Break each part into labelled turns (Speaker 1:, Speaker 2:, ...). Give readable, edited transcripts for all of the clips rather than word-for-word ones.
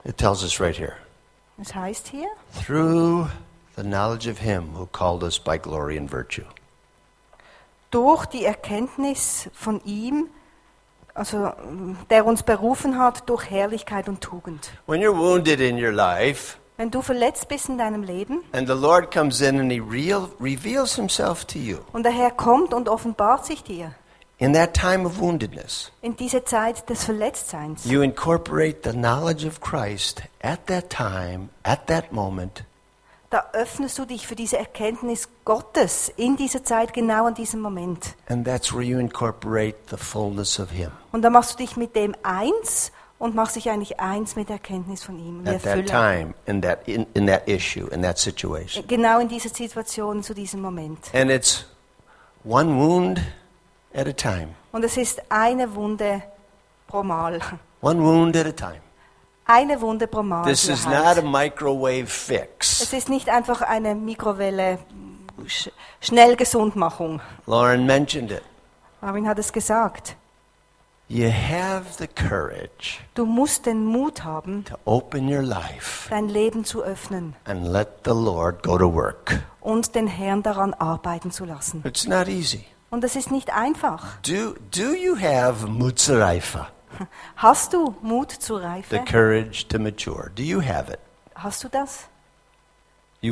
Speaker 1: It tells us right here.
Speaker 2: Es heißt hier,
Speaker 1: Through the knowledge of him who called us by glory and virtue.
Speaker 2: durch die Erkenntnis von ihm, also der uns berufen hat durch Herrlichkeit und Tugend.
Speaker 1: When you're wounded in your life,
Speaker 2: Wenn du verletzt bist in deinem Leben
Speaker 1: and the Lord comes in and he reveals himself to you,
Speaker 2: und der Herr kommt und offenbart sich dir
Speaker 1: in that time of woundedness,
Speaker 2: in diese Zeit des Verletztseins,
Speaker 1: you incorporate the knowledge of Christ at that time, at that moment,
Speaker 2: da öffnest du dich für diese Erkenntnis Gottes in dieser Zeit, genau an diesem Moment.
Speaker 1: and that's where you incorporate the fullness of him.
Speaker 2: Und da machst du dich mit dem eins und machst dich eigentlich eins mit der Erkenntnis von ihm. Und
Speaker 1: At that time, in that issue, in that situation.
Speaker 2: Genau in dieser Situation, zu diesem Moment.
Speaker 1: And it's one wound at a time.
Speaker 2: Und es ist eine Wunde pro Mal.
Speaker 1: One wound at a time.
Speaker 2: Eine Wunde pro Mal.
Speaker 1: This
Speaker 2: für
Speaker 1: is
Speaker 2: Halt.
Speaker 1: not a microwave fix.
Speaker 2: Es ist nicht einfach eine Mikrowelle Schnellgesundmachung.
Speaker 1: Lauren mentioned it.
Speaker 2: Marvin hat es gesagt.
Speaker 1: You have the courage
Speaker 2: Du musst den Mut haben,
Speaker 1: to open your life
Speaker 2: dein Leben zu öffnen
Speaker 1: and let the Lord go to work.
Speaker 2: und den Herrn daran arbeiten zu lassen.
Speaker 1: It's not easy.
Speaker 2: Und das ist nicht einfach.
Speaker 1: Do you have mutsaraifa,
Speaker 2: Hast du Mut zur
Speaker 1: the
Speaker 2: Reife?
Speaker 1: courage to mature? Do you have it?
Speaker 2: Hast du das?
Speaker 1: I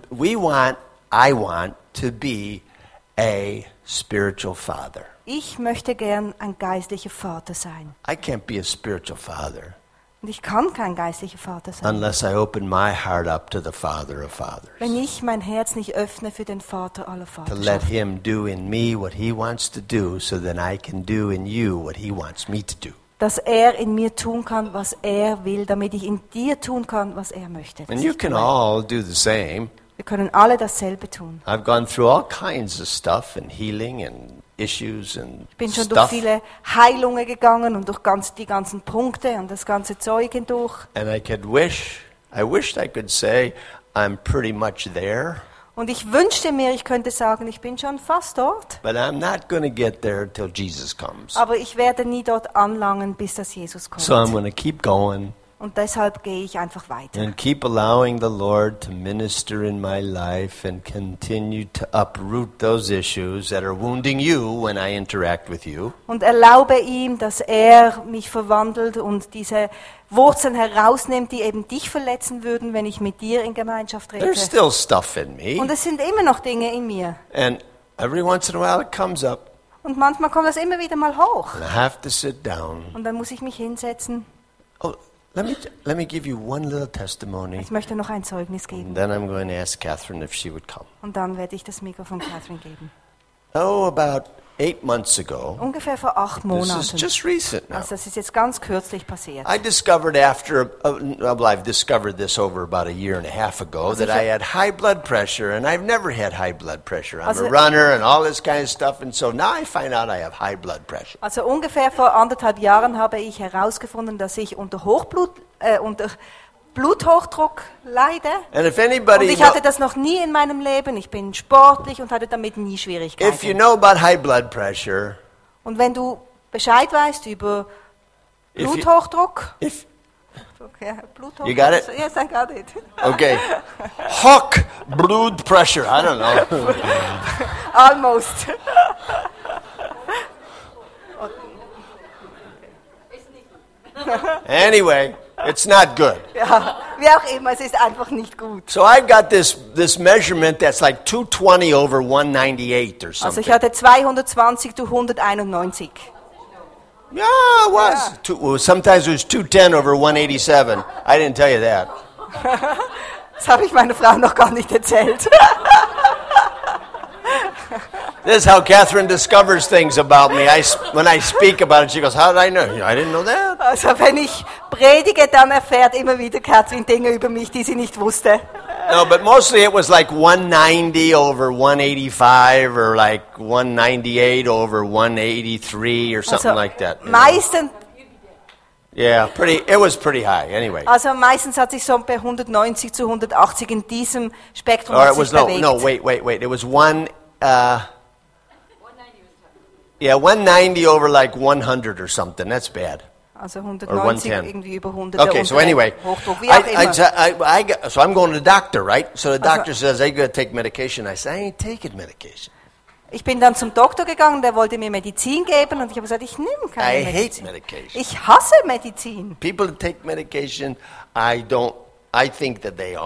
Speaker 1: want to be a spiritual father.
Speaker 2: Ich möchte gern ein geistlicher Vater sein.
Speaker 1: I can't be a spiritual father
Speaker 2: Und ich kann kein geistlicher Vater sein,
Speaker 1: unless I open my heart up to the Father of fathers.
Speaker 2: wenn ich mein Herz nicht öffne für den Vater aller
Speaker 1: To let
Speaker 2: Vaterschaft.
Speaker 1: him do in me what he wants to do so that I can do in you what he wants me to do.
Speaker 2: Dass er in mir tun kann, was er will, damit ich in dir tun kann, was er möchte.
Speaker 1: And you can all do the same.
Speaker 2: Wir können alle dasselbe tun.
Speaker 1: I've gone through all kinds of stuff and healing and issues and
Speaker 2: Ich bin schon durch
Speaker 1: stuff.
Speaker 2: viele Heilungen gegangen und durch die ganzen Punkte und das ganze Zeug hindurch.
Speaker 1: And I wished I could say I'm pretty much there,
Speaker 2: Und ich wünschte mir, ich könnte sagen, ich bin schon fast dort.
Speaker 1: but I'm not going to get there until Jesus comes.
Speaker 2: Aber ich werde nie dort anlangen, bis das Jesus kommt.
Speaker 1: So I'm going to keep going
Speaker 2: Und deshalb gehe ich einfach weiter.
Speaker 1: and keep allowing the Lord to minister in my life and continue to uproot those issues that are wounding you when I interact with you.
Speaker 2: Und erlaube ihm, dass er mich verwandelt und diese Wurzeln herausnimmt, die eben dich verletzen würden, wenn ich mit dir in Gemeinschaft rede.
Speaker 1: There's still stuff in me,
Speaker 2: Und es sind immer noch Dinge in mir.
Speaker 1: and every once in a while it comes up,
Speaker 2: Und manchmal kommt das immer wieder mal hoch.
Speaker 1: and I have to sit down.
Speaker 2: Und dann muss ich mich hinsetzen.
Speaker 1: Oh, let me give you one little testimony,
Speaker 2: Ich möchte noch ein Zeugnis
Speaker 1: and
Speaker 2: geben.
Speaker 1: then I'm going to ask Catherine if she would come.
Speaker 2: Und dann werde ich das Mikrofon Catherine geben.
Speaker 1: Oh, about 8 months ago.
Speaker 2: Ungefähr vor 8
Speaker 1: This is
Speaker 2: Monaten.
Speaker 1: just recent now.
Speaker 2: Also das ist jetzt ganz kürzlich passiert.
Speaker 1: I discovered I've discovered this over about a year and a half ago, that I had high blood pressure, and I've never had high blood pressure. I'm
Speaker 2: Also-
Speaker 1: a runner and all this kind of stuff, and so now I find out I have high blood pressure.
Speaker 2: Also ungefähr vor 1,5 Jahren habe ich herausgefunden, dass ich unter Bluthochdruck leide.
Speaker 1: And if
Speaker 2: Und
Speaker 1: anybody,
Speaker 2: ich hatte das noch nie in meinem Leben. Ich bin sportlich und hatte damit nie
Speaker 1: if you
Speaker 2: Schwierigkeiten.
Speaker 1: know about high blood pressure,
Speaker 2: Und wenn du Bescheid weißt über
Speaker 1: If you-
Speaker 2: Bluthochdruck,
Speaker 1: if
Speaker 2: okay, Bluthochdruck.
Speaker 1: You got it?
Speaker 2: Yes, I got it.
Speaker 1: okay, hawk blood pressure. I don't know.
Speaker 2: Almost.
Speaker 1: Anyway, it's not good.
Speaker 2: Ja, wie auch immer, es ist einfach nicht gut.
Speaker 1: So I've got this measurement that's like 220 over 198 or
Speaker 2: Also
Speaker 1: something.
Speaker 2: ich hatte 220 zu 191.
Speaker 1: Yeah, it was. Well, sometimes it was 210 over 187. I didn't tell you that.
Speaker 2: Das habe ich meiner Frau noch gar nicht erzählt.
Speaker 1: This is how Catherine discovers things about me. When I speak about it, she goes, "How did I know? I didn't know that."
Speaker 2: Also wenn ich predige, dann erfährt immer wieder Katrin Dinge über mich, die sie nicht wusste.
Speaker 1: No, but mostly it was like 190 over 185 or like 198 over 183 or something like that. you know.
Speaker 2: Meistens,
Speaker 1: Yeah, it was pretty high anyway.
Speaker 2: also meistens hat sich so bei 190 zu 180 in diesem Spektrum
Speaker 1: Or
Speaker 2: hat
Speaker 1: it was
Speaker 2: sich bewegt.
Speaker 1: no, wait. It was 190 over like 100 or something. That's bad.
Speaker 2: Also
Speaker 1: Or
Speaker 2: 190,
Speaker 1: 110.
Speaker 2: irgendwie über 100.
Speaker 1: Okay, so anyway,
Speaker 2: Hochdruck, wie auch immer.
Speaker 1: so I'm going to the doctor, right? So the doctor says, hey, you got to take medication. I say, I ain't taking medication.
Speaker 2: Ich bin dann zum Doktor gegangen, der wollte mir Medizin geben und ich habe gesagt, ich nehme keine
Speaker 1: I hate
Speaker 2: Medizin.
Speaker 1: medication.
Speaker 2: Ich hasse Medizin.
Speaker 1: People that take medication, I think that they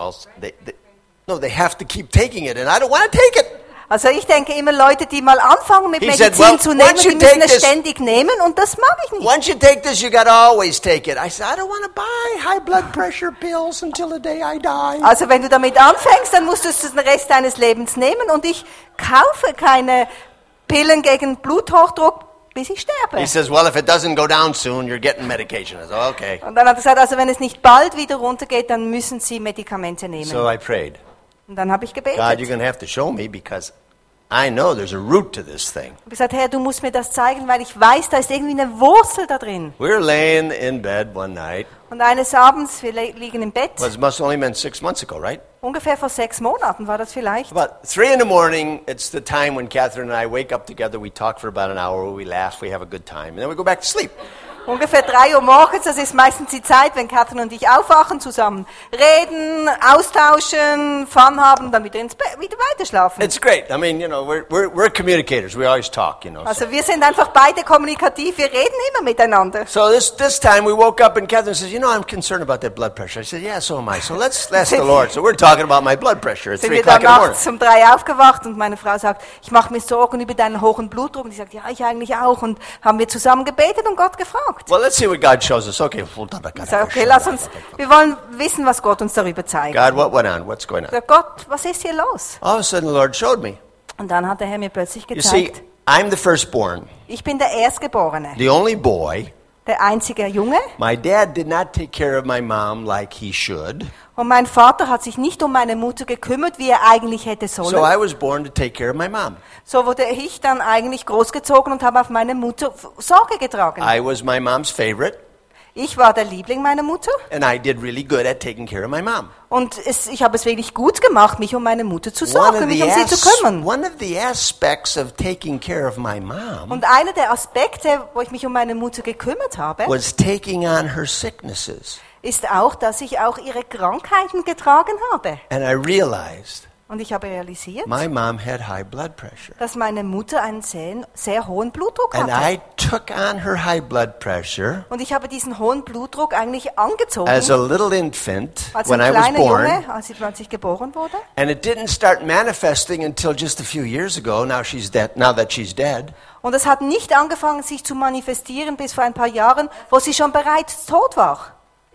Speaker 1: have to keep taking it, and I don't want to take it.
Speaker 2: Also ich denke immer, Leute, die mal anfangen mit
Speaker 1: He
Speaker 2: Medizin
Speaker 1: said, well,
Speaker 2: zu nehmen,
Speaker 1: once you
Speaker 2: die müssen
Speaker 1: take
Speaker 2: es
Speaker 1: this-
Speaker 2: ständig nehmen und das mag ich nicht.
Speaker 1: Once you take this, you got to always take it. I said, I don't want to buy high blood pressure pills until the day I die.
Speaker 2: Also wenn du damit anfängst, dann musst du es den Rest deines Lebens nehmen und ich kaufe keine Pillen gegen Bluthochdruck, bis ich sterbe.
Speaker 1: He says, well, if it doesn't go down soon, you're getting medication. I said, okay.
Speaker 2: Und dann hat er gesagt, also wenn es nicht bald wieder runtergeht, dann müssen Sie Medikamente nehmen.
Speaker 1: So I prayed.
Speaker 2: Und dann habe ich
Speaker 1: God, you're
Speaker 2: gebetet.
Speaker 1: going to have to show me because I know there's a root to this thing.
Speaker 2: Ich habe gesagt, Herr, du musst mir das zeigen, weil ich weiß, da ist irgendwie eine Wurzel da drin.
Speaker 1: We were laying in bed one night.
Speaker 2: Und eines Abends, wir liegen im Bett,
Speaker 1: Well, it must have only been 6 months ago, right?
Speaker 2: ungefähr vor 6 Monaten war das vielleicht.
Speaker 1: About 3 in the morning, it's the time when Catherine and I wake up together. We talk for about an hour. We laugh. We have a good time. And then we go back to sleep.
Speaker 2: Ungefähr 3 Uhr morgens, das ist meistens die Zeit, wenn Katrin und ich aufwachen, zusammen reden, austauschen, Fun haben, dann wieder ins Bett, wieder weiterschlafen.
Speaker 1: It's great. I mean, we're communicators. We always talk,
Speaker 2: Also wir sind einfach beide kommunikativ, wir reden immer miteinander.
Speaker 1: So this time we woke up and Catherine says, I'm concerned about that blood pressure. I said, yeah, so am I. So let's ask the Lord. So we're talking about my blood pressure at
Speaker 2: Sind
Speaker 1: 3
Speaker 2: wir
Speaker 1: o'clock
Speaker 2: dann
Speaker 1: in the morning.
Speaker 2: nachts um 3 aufgewacht und meine Frau sagt, ich mache mir Sorgen über deinen hohen Blutdruck. Und ich sage, ja, ich eigentlich auch. Und haben wir zusammen gebetet und Gott gefragt.
Speaker 1: Well, let's see what God shows us. Okay.
Speaker 2: Ich sage, okay, wir wollen wissen, was Gott uns darüber zeigt.
Speaker 1: God, what went on? What's going
Speaker 2: Ich
Speaker 1: on?
Speaker 2: sage, Gott, was ist hier los?
Speaker 1: All of a sudden the Lord showed me.
Speaker 2: Und dann hat der Herr mir plötzlich
Speaker 1: You see,
Speaker 2: gezeigt,
Speaker 1: I'm the firstborn,
Speaker 2: ich bin der Erstgeborene,
Speaker 1: the only boy.
Speaker 2: der einzige Junge.
Speaker 1: My dad did not take care of my mom like he should.
Speaker 2: Und mein Vater hat sich nicht um meine Mutter gekümmert, wie er eigentlich hätte sollen.
Speaker 1: So I was born to take care of my mom.
Speaker 2: So wurde ich dann eigentlich großgezogen und habe auf meine Mutter Sorge getragen.
Speaker 1: I was my mom's favorite,
Speaker 2: Ich war der Liebling meiner Mutter
Speaker 1: and I did really good at taking care of my mom.
Speaker 2: und ich habe es wirklich gut gemacht, mich um meine Mutter zu sorgen, mich um sie zu kümmern.
Speaker 1: one of the aspects of taking care of my mom
Speaker 2: Und einer der Aspekte, wo ich mich um meine Mutter gekümmert habe,
Speaker 1: was taking on her sicknesses.
Speaker 2: ist auch, dass ich auch ihre Krankheiten getragen habe.
Speaker 1: And I realized
Speaker 2: Und ich habe realisiert,
Speaker 1: my mom had high blood pressure.
Speaker 2: dass meine Mutter einen sehr hohen Blutdruck
Speaker 1: And
Speaker 2: hatte.
Speaker 1: I took on her high blood pressure
Speaker 2: Und ich habe diesen hohen Blutdruck eigentlich angezogen
Speaker 1: as a little infant
Speaker 2: als
Speaker 1: when
Speaker 2: ein
Speaker 1: I was
Speaker 2: kleiner
Speaker 1: born.
Speaker 2: Junge, als ich geboren wurde.
Speaker 1: And it didn't start manifesting until just a few years ago. Now that she's dead.
Speaker 2: Und es hat nicht angefangen, sich zu manifestieren bis vor ein paar Jahren, wo sie schon bereits tot war.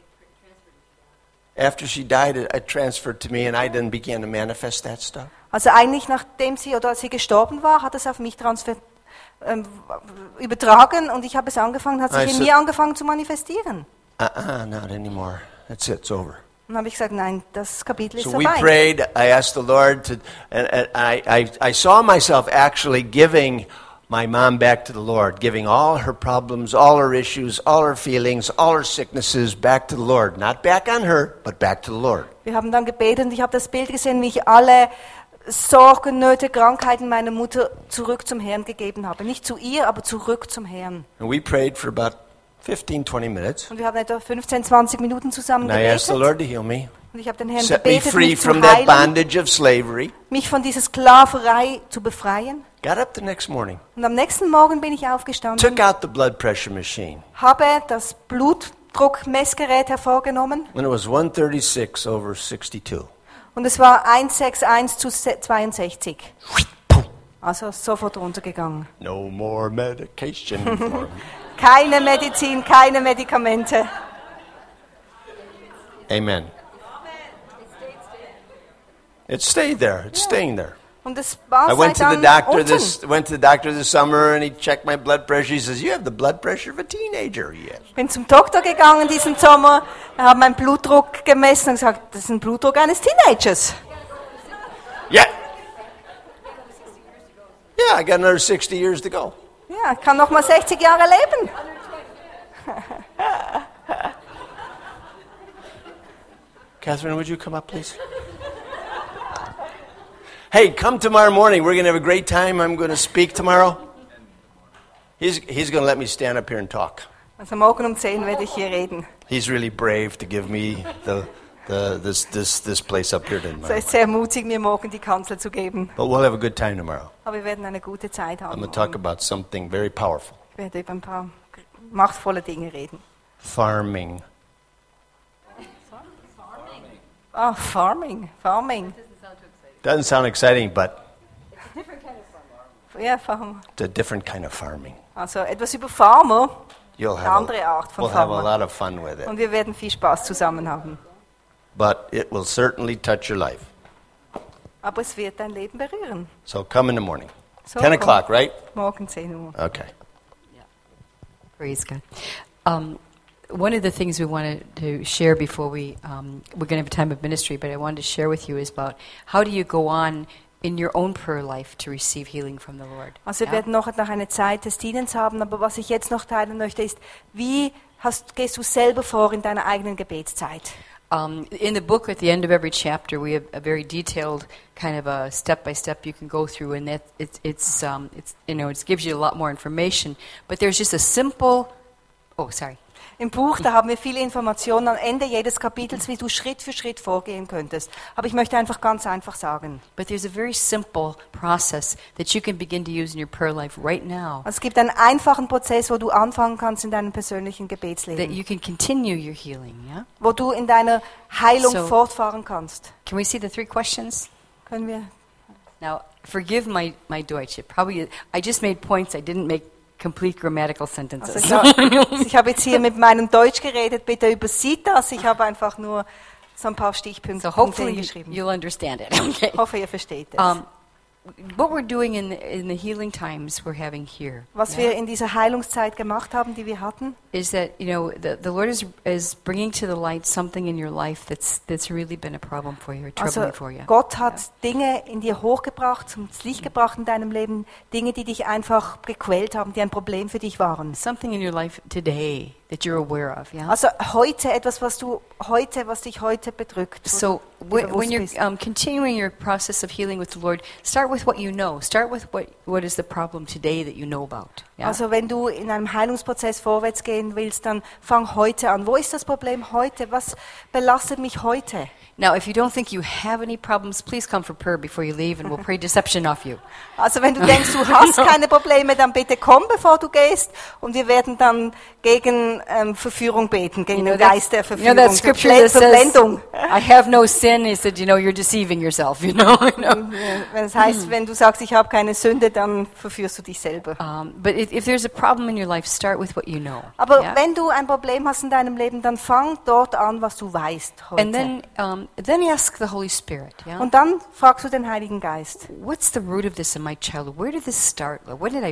Speaker 1: After she died, it transferred to me, and I then began to manifest that stuff.
Speaker 2: Also eigentlich nachdem sie oder als sie gestorben war, hat es auf mich übertragen und ich habe es angefangen, hat sich in
Speaker 1: Also-
Speaker 2: mir angefangen zu manifestieren.
Speaker 1: Not anymore. That's it. It's over.
Speaker 2: Und dann habe ich gesagt, nein, das Kapitel ist
Speaker 1: So we
Speaker 2: vorbei.
Speaker 1: prayed. I asked the Lord to, and I saw myself actually giving my mom back to the Lord, giving all her problems, all her issues, all her feelings, all her sicknesses back to the Lord. Not back on her, but back to the Lord.
Speaker 2: Wir haben dann gebetet und ich habe das Bild gesehen, wie ich alle Sorgen, Nöte, Krankheiten meiner Mutter zurück zum Herrn gegeben habe. Nicht zu ihr, aber zurück zum Herrn.
Speaker 1: And we prayed for about 15, 20 minutes.
Speaker 2: Und wir haben etwa 15, 20 Minuten zusammen
Speaker 1: And I asked the
Speaker 2: gebetet.
Speaker 1: Lord to heal me,
Speaker 2: Und ich habe den Herrn
Speaker 1: set me
Speaker 2: gebetet,
Speaker 1: free
Speaker 2: mich
Speaker 1: from
Speaker 2: zu
Speaker 1: that
Speaker 2: heilen,
Speaker 1: bondage of slavery.
Speaker 2: mich von dieser Sklaverei zu befreien.
Speaker 1: Got up the next morning,
Speaker 2: Und am nächsten Morgen bin ich aufgestanden,
Speaker 1: took out the blood pressure machine,
Speaker 2: habe das Blutdruckmessgerät hervorgenommen
Speaker 1: and it was 136 over 62.
Speaker 2: und es war 161 zu 62. Also sofort runtergegangen.
Speaker 1: No more medication for me.
Speaker 2: Keine Medizin, keine Medikamente.
Speaker 1: Amen. It stayed there. It's staying there.
Speaker 2: Und es war
Speaker 1: I went to the
Speaker 2: seit
Speaker 1: doctor
Speaker 2: unten.
Speaker 1: went to the doctor this summer, and he checked my blood pressure. He says, "You have the blood pressure of a teenager." Yes.
Speaker 2: Ich bin zum Doktor gegangen diesen Sommer, er hat meinen Blutdruck gemessen und gesagt, das ist ein Blutdruck eines Teenagers.
Speaker 1: Yeah. Yeah, I got another 60 years to go.
Speaker 2: Ja, ich kann noch mal 60 Jahre leben.
Speaker 1: Catherine, would you come up, please? Hey, come tomorrow morning. We're going to have a great time. I'm going to speak tomorrow. He's going to let me stand up here and talk.
Speaker 2: Also morgen um 10 werde ich hier reden.
Speaker 1: He's really brave to give me this place up here
Speaker 2: So
Speaker 1: tomorrow.
Speaker 2: ist sehr mutig, mir morgen die Kanzel zu geben.
Speaker 1: But we'll have a good time tomorrow.
Speaker 2: Aber wir werden eine gute Zeit
Speaker 1: I'm
Speaker 2: haben.
Speaker 1: going to talk about something very powerful.
Speaker 2: Ich werde über ein paar machtvolle Dinge reden.
Speaker 1: Farming.
Speaker 2: Ah, Farming.
Speaker 1: Doesn't sound exciting, but
Speaker 2: Ja, Farmer.
Speaker 1: it's a different kind of farming.
Speaker 2: Also etwas über Farmer,
Speaker 1: You'll
Speaker 2: eine
Speaker 1: have
Speaker 2: andere Art von
Speaker 1: we'll have a
Speaker 2: Farmer.
Speaker 1: lot of fun with it.
Speaker 2: Und wir werden viel Spaß zusammen haben.
Speaker 1: But it will certainly touch your life.
Speaker 2: Aber es wird dein Leben berühren.
Speaker 1: So come in the morning.
Speaker 2: So
Speaker 1: 10
Speaker 2: komm.
Speaker 1: o'clock, right?
Speaker 2: Morgen 10 Uhr.
Speaker 1: Okay.
Speaker 3: Praise God. One of the things we wanted to share before we're going to have a time of ministry, but I wanted to share with you is about how do you go on in your own prayer life to receive healing from the Lord.
Speaker 2: Also wir werden noch eine Zeit des Dienens haben, aber was ich jetzt noch teilen möchte ist, wie gehst du selber vor in deiner eigenen Gebetszeit?
Speaker 3: In the book, at the end of every chapter, we have a very detailed kind of a step-by-step you can go through, and that it gives you a lot more information. But there's just a simple. Oh, sorry.
Speaker 2: Im Buch, da haben wir viele Informationen am Ende jedes Kapitels, wie du Schritt für Schritt vorgehen könntest. Aber ich möchte einfach ganz einfach sagen.
Speaker 3: But there's a very simple process that you can begin to use in your prayer life right now.
Speaker 2: Also es gibt einen einfachen Prozess, wo du anfangen kannst in deinem persönlichen
Speaker 3: That
Speaker 2: Gebetsleben,
Speaker 3: you can continue your healing. Yeah.
Speaker 2: wo du in deiner Heilung
Speaker 3: So-
Speaker 2: fortfahren kannst.
Speaker 3: Can we see the 3 questions?
Speaker 2: Können wir?
Speaker 3: Now, forgive my Deutsch. I just made points. I didn't make complete grammatical sentences.
Speaker 2: Also ich habe jetzt hier mit meinem Deutsch geredet, bitte übersieht das. Ich habe einfach nur so ein paar Stichpunkte
Speaker 3: So hopefully
Speaker 2: hingeschrieben.
Speaker 3: you'll understand it. Okay.
Speaker 2: Ich hoffe, ihr versteht es.
Speaker 3: What we're doing in the healing times we're having here,
Speaker 2: Was wir in dieser Heilungszeit gemacht haben, die wir hatten,
Speaker 3: is that the Lord is bringing to the light something in your life that's really been a problem for you, or
Speaker 2: also
Speaker 3: troubling for you.
Speaker 2: Gott hat Dinge in dir hochgebracht, zum Licht gebracht in deinem Leben, Dinge, die dich einfach gequält haben, die ein Problem für dich waren.
Speaker 3: Something in your life today that you're aware of. Yeah.
Speaker 2: Also heute etwas, was dich heute bedrückt.
Speaker 3: So
Speaker 2: wo du dir
Speaker 3: when
Speaker 2: bewusst
Speaker 3: you're
Speaker 2: bist.
Speaker 3: continuing your process of healing with the Lord, start with what you know. Start with what is the problem today that you know about. Yeah?
Speaker 2: Also wenn du in einem Heilungsprozess vorwärts gehen willst, dann fang heute an. Wo ist das Problem heute? Was belastet mich heute?
Speaker 3: Now, if you don't think you have any problems, please come for prayer before you leave, and we'll pray deception off you.
Speaker 2: Also wenn du denkst, du hast keine Probleme, dann bitte komm, bevor du gehst, und wir werden dann gegen Verführung beten, gegen den Geist der Verführung,
Speaker 3: that scripture that says,
Speaker 2: Verblendung.
Speaker 3: I have no sin, he said, you're deceiving yourself,
Speaker 2: Wenn es heißt, wenn du sagst, ich habe keine Sünde, dann verführst du dich selber.
Speaker 3: But if there's a problem in your life, start with what you know.
Speaker 2: Aber
Speaker 3: yeah?
Speaker 2: wenn du ein Problem hast in deinem Leben, dann fang dort an, was du weißt heute.
Speaker 3: And then ask the Holy Spirit, yeah?
Speaker 2: Und dann fragst du den Heiligen Geist.
Speaker 3: What's the root of this in my childhood? Where did this start?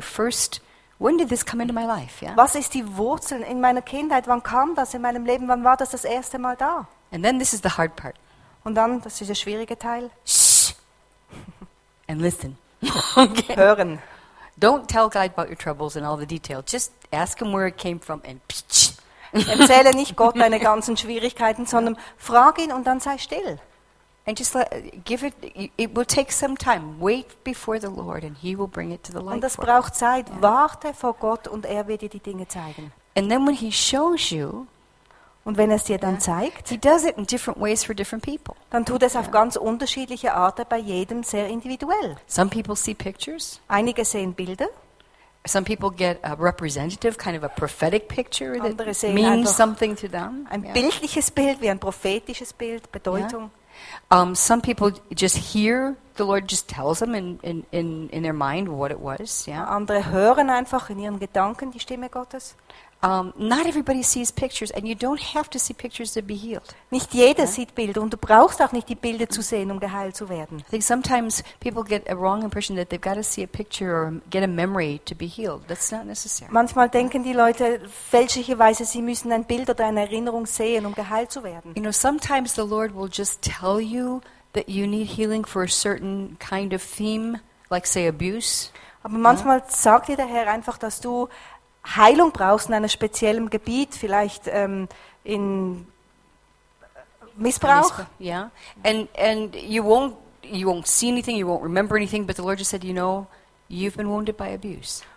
Speaker 3: When did this come into my life? Yeah?
Speaker 2: Was ist die Wurzel in meiner Kindheit? Wann kam das in meinem Leben? Wann war das erste Mal da?
Speaker 3: And then this is the hard part.
Speaker 2: Und dann, das ist der schwierige Teil,
Speaker 3: Shh. And listen. Okay.
Speaker 2: hören.
Speaker 3: Don't tell God about your troubles and all the detail. Just ask him where it came from and
Speaker 2: Erzähle nicht Gott deine ganzen Schwierigkeiten, sondern frag ihn und dann sei still.
Speaker 3: and just give it. It will take some time. Wait before the Lord, and He will bring it to the light.
Speaker 2: Und das
Speaker 3: for you.
Speaker 2: braucht Zeit. Warte vor Gott und er wird dir die Dinge zeigen.
Speaker 3: And then when He shows you,
Speaker 2: Und wenn er es dir dann zeigt,
Speaker 3: He does it in different ways for different people.
Speaker 2: dann tut es auf ganz unterschiedliche Arten bei jedem sehr individuell.
Speaker 3: Some people see pictures.
Speaker 2: Einige sehen Bilder,
Speaker 3: Some people get a representative, kind of a prophetic picture
Speaker 2: Andere
Speaker 3: that
Speaker 2: sehen
Speaker 3: means
Speaker 2: einfach
Speaker 3: something to them.
Speaker 2: ein
Speaker 3: Yeah.
Speaker 2: bildliches Bild, wie ein prophetisches Bild, Bedeutung.
Speaker 3: Some people just hear the Lord just tells them in their mind what it was. Yeah.
Speaker 2: Andere hören einfach in ihren Gedanken die Stimme Gottes.
Speaker 3: Not everybody sees pictures, and you don't have to see pictures to be healed.
Speaker 2: Nicht jeder sieht Bilder und du brauchst auch nicht die Bilder zu sehen, um geheilt zu werden.
Speaker 3: I think sometimes people get a wrong impression that they've got to see a picture or get a memory to be healed. That's not necessary.
Speaker 2: Manchmal denken die Leute fälschlicherweise, sie müssen ein Bild oder eine Erinnerung sehen, um geheilt zu werden.
Speaker 3: Sometimes the Lord will just tell you that you need healing for a certain kind of theme, like say abuse.
Speaker 2: Aber manchmal sagt dir der Herr einfach, dass du Heilung brauchst in einem speziellen Gebiet, vielleicht in Missbrauch.
Speaker 3: Yeah. And you won't see anything, you won't remember anything, but the Lord just said, you've been wounded by abuse.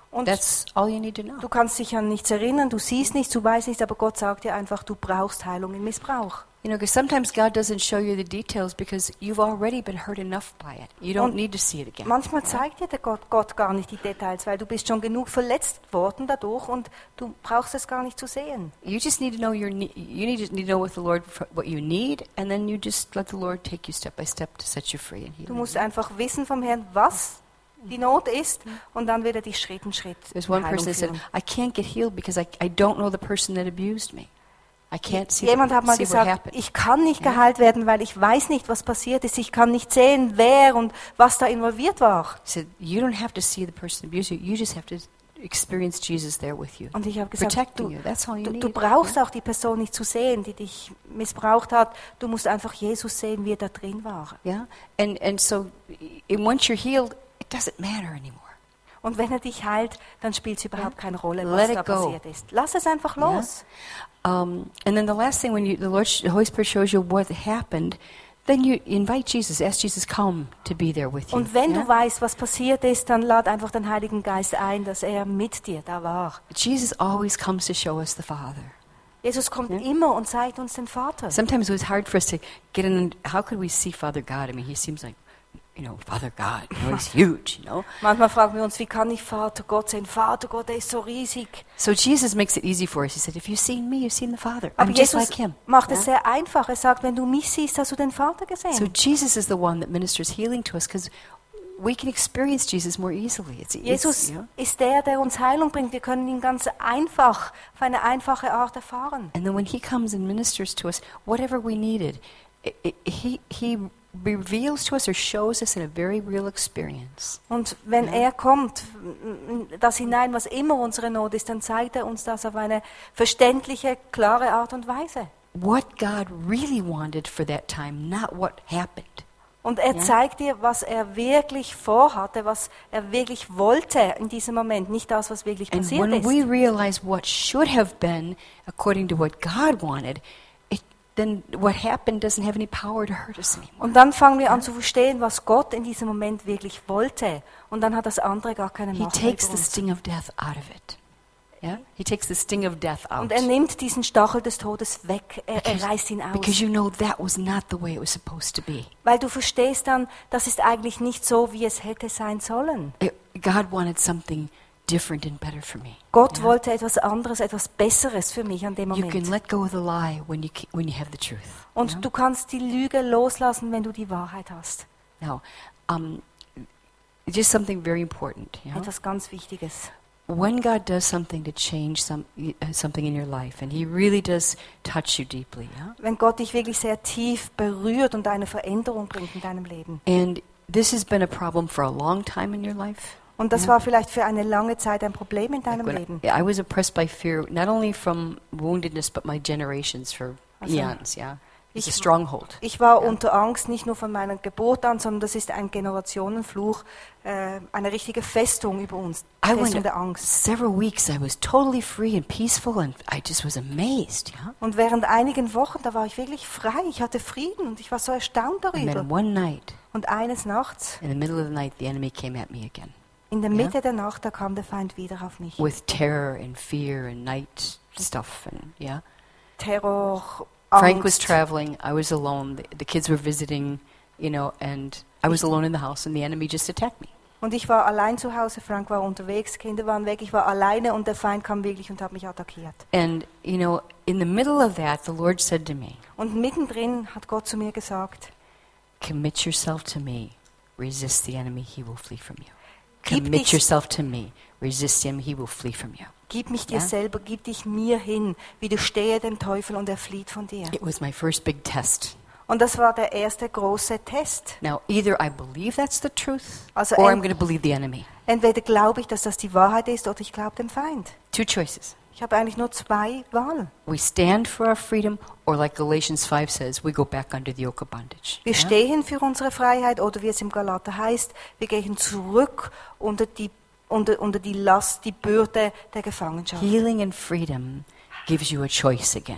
Speaker 2: Und
Speaker 3: That's all you need to know.
Speaker 2: du kannst dich an nichts erinnern, du siehst nichts, du weißt nichts, aber Gott sagt dir einfach, du brauchst Heilung im Missbrauch.
Speaker 3: You know, because sometimes God doesn't show you the details because you've already been hurt enough by it. You don't
Speaker 2: Und
Speaker 3: need to see it again.
Speaker 2: Manchmal zeigt dir der Gott gar nicht die Details, weil du bist schon genug verletzt worden dadurch und du brauchst es gar nicht zu sehen.
Speaker 3: You just need to know you need to know with the Lord what you need, and then you just let the Lord take you step by step to set you free and heal
Speaker 2: Du
Speaker 3: you.
Speaker 2: musst einfach wissen vom Herrn, was die Not ist und dann wird er dich Schritt für Schritt
Speaker 3: There's
Speaker 2: in
Speaker 3: one
Speaker 2: Heilung
Speaker 3: person that said,
Speaker 2: führen.
Speaker 3: I can't get healed because I don't know the person that abused me. I can't see,
Speaker 2: Jemand hat mal
Speaker 3: see what
Speaker 2: gesagt,
Speaker 3: happened.
Speaker 2: ich kann nicht geheilt werden, weil ich weiß nicht, was passiert ist. Ich kann nicht sehen, wer und was da involviert war.
Speaker 3: He said, you don't have to see the person abuse you. You just have to experience Jesus there with you.
Speaker 2: Und ich habe gesagt,
Speaker 3: Protecting you. That's all you need.
Speaker 2: du brauchst auch die Person nicht zu sehen, die dich missbraucht hat. Du musst einfach Jesus sehen, wie er da drin war.
Speaker 3: Yeah? And so once you're healed, it doesn't matter anymore.
Speaker 2: Und wenn er dich heilt, dann spielt es überhaupt keine Rolle,
Speaker 3: Let
Speaker 2: was
Speaker 3: it
Speaker 2: da
Speaker 3: go.
Speaker 2: passiert ist. Lass es einfach los.
Speaker 3: And then the last thing, when the Holy Spirit shows you what happened, then you invite Jesus, ask Jesus come to be there with you.
Speaker 2: Und wenn
Speaker 3: yeah?
Speaker 2: du weißt, was passiert ist, dann lad einfach den Heiligen Geist ein, dass er mit dir da war.
Speaker 3: Jesus always comes to show us the Father.
Speaker 2: Jesus kommt immer und zeigt uns den Vater.
Speaker 3: Sometimes it was hard for us to get in. How could we see Father God? I mean, he seems like, Father God. He's huge,
Speaker 2: Manchmal fragen wir uns, wie kann ich Vater Gott sehen? Vater Gott, er ist so riesig.
Speaker 3: So Jesus makes it easy for us. He said, if you've seen me, you've seen the Father.
Speaker 2: Aber
Speaker 3: I'm just
Speaker 2: Jesus
Speaker 3: like him.
Speaker 2: macht es sehr einfach. Er sagt, wenn du mich siehst, hast du den Vater gesehen.
Speaker 3: So Jesus is the one that ministers healing to us because we can experience Jesus more easily.
Speaker 2: Jesus ist der uns Heilung bringt. Wir können ihn ganz einfach, auf eine einfache Art erfahren.
Speaker 3: And then when he comes and ministers to us, whatever we needed, he reveals to us or shows us in a very real experience.
Speaker 2: Und wenn er kommt, das hinein, was immer unsere Not ist, dann zeigt er uns das auf eine verständliche, klare Art und Weise.
Speaker 3: What God really wanted for that time, not what happened.
Speaker 2: Und er
Speaker 3: Ja.
Speaker 2: zeigt dir, was er wirklich vorhatte, was er wirklich wollte in diesem Moment, nicht das, was wirklich
Speaker 3: And
Speaker 2: passiert
Speaker 3: when
Speaker 2: ist.
Speaker 3: we realize what should have been according to what God wanted, then what happened doesn't have any power to hurt us anymore.
Speaker 2: Und dann fangen wir an zu verstehen, was Gott in diesem Moment wirklich wollte. Und dann hat das andere gar keine
Speaker 3: He
Speaker 2: Macht mehr
Speaker 3: takes
Speaker 2: über
Speaker 3: the
Speaker 2: uns.
Speaker 3: sting of death out of it. Yeah? He takes the sting of death out.
Speaker 2: Und er nimmt diesen Stachel des Todes weg. Er reißt ihn aus.
Speaker 3: Because you know that was not the way it was supposed to be.
Speaker 2: Weil du verstehst dann, das ist eigentlich nicht so, wie es hätte sein sollen.
Speaker 3: God wanted something different and better for me.
Speaker 2: Gott wollte etwas anderes, etwas Besseres für mich an dem
Speaker 3: You can
Speaker 2: Moment.
Speaker 3: let go of the lie when you have the truth.
Speaker 2: Und du kannst die Lüge loslassen, wenn du die Wahrheit hast.
Speaker 3: Now, just something very important.
Speaker 2: Etwas ganz Wichtiges.
Speaker 3: When God does something to change something in your life, and He really does touch you deeply,
Speaker 2: Wenn Gott dich wirklich sehr tief berührt und eine Veränderung bringt in deinem Leben.
Speaker 3: and this has been a problem for a long time in your life.
Speaker 2: Und das war vielleicht für eine lange Zeit ein Problem in deinem
Speaker 3: When
Speaker 2: Leben.
Speaker 3: I was oppressed by fear, not only from woundedness, but my generations for
Speaker 2: Also,
Speaker 3: eons. Yeah, it's a
Speaker 2: ich-
Speaker 3: stronghold.
Speaker 2: Ich war unter Angst, nicht nur von meiner Geburt an, sondern das ist ein Generationenfluch, eine richtige Festung über uns,
Speaker 3: I
Speaker 2: Festung
Speaker 3: went
Speaker 2: der Angst.
Speaker 3: several weeks. I was totally free and peaceful, and I just was amazed. Yeah.
Speaker 2: Und während einigen Wochen, da war ich wirklich frei, ich hatte Frieden und ich war so erstaunt
Speaker 3: And
Speaker 2: darüber.
Speaker 3: then one night,
Speaker 2: Und eines Nachts,
Speaker 3: in the middle of the night, the enemy came at me again
Speaker 2: in der
Speaker 3: Ja.
Speaker 2: Mitte der Nacht, da kam der Feind wieder auf mich.
Speaker 3: with terror and fear and night stuff, and yeah.
Speaker 2: Terror,
Speaker 3: Frank was
Speaker 2: Angst.
Speaker 3: traveling. I was alone. The kids were visiting, and I was alone in the house, and the enemy just attacked me.
Speaker 2: Und ich war allein zu Hause, Frank war unterwegs, Kinder waren weg, ich war alleine und der Feind kam wirklich und hat mich attackiert.
Speaker 3: And in the middle of that, the Lord said to me,
Speaker 2: Und mittendrin hat Gott zu mir gesagt,
Speaker 3: "Commit yourself to me. Resist the enemy; he will flee from you.
Speaker 2: Gib
Speaker 3: Commit
Speaker 2: dich-
Speaker 3: yourself to me. Resist him; he will flee from you."
Speaker 2: gib mich dir
Speaker 3: Ja.
Speaker 2: selber, gib dich mir hin, widerstehe dem Teufel und er flieht von dir.
Speaker 3: It was my first big test.
Speaker 2: Und das war der erste große Test.
Speaker 3: Now, either I believe that's the truth,
Speaker 2: Also
Speaker 3: or
Speaker 2: en-
Speaker 3: I'm going to believe the enemy.
Speaker 2: Entweder glaube ich, dass das die Wahrheit ist, oder ich glaube dem Feind.
Speaker 3: Two choices.
Speaker 2: Ich habe eigentlich nur zwei Wahlen.
Speaker 3: We stand for our freedom, or like Galatians 5 says, we go back under the yoke of bondage.
Speaker 2: Wir
Speaker 3: Yeah?
Speaker 2: stehen für unsere Freiheit, oder wie es im Galater heißt, wir gehen zurück unter die Last, die Bürde der Gefangenschaft.
Speaker 3: Healing and freedom gives you a choice again.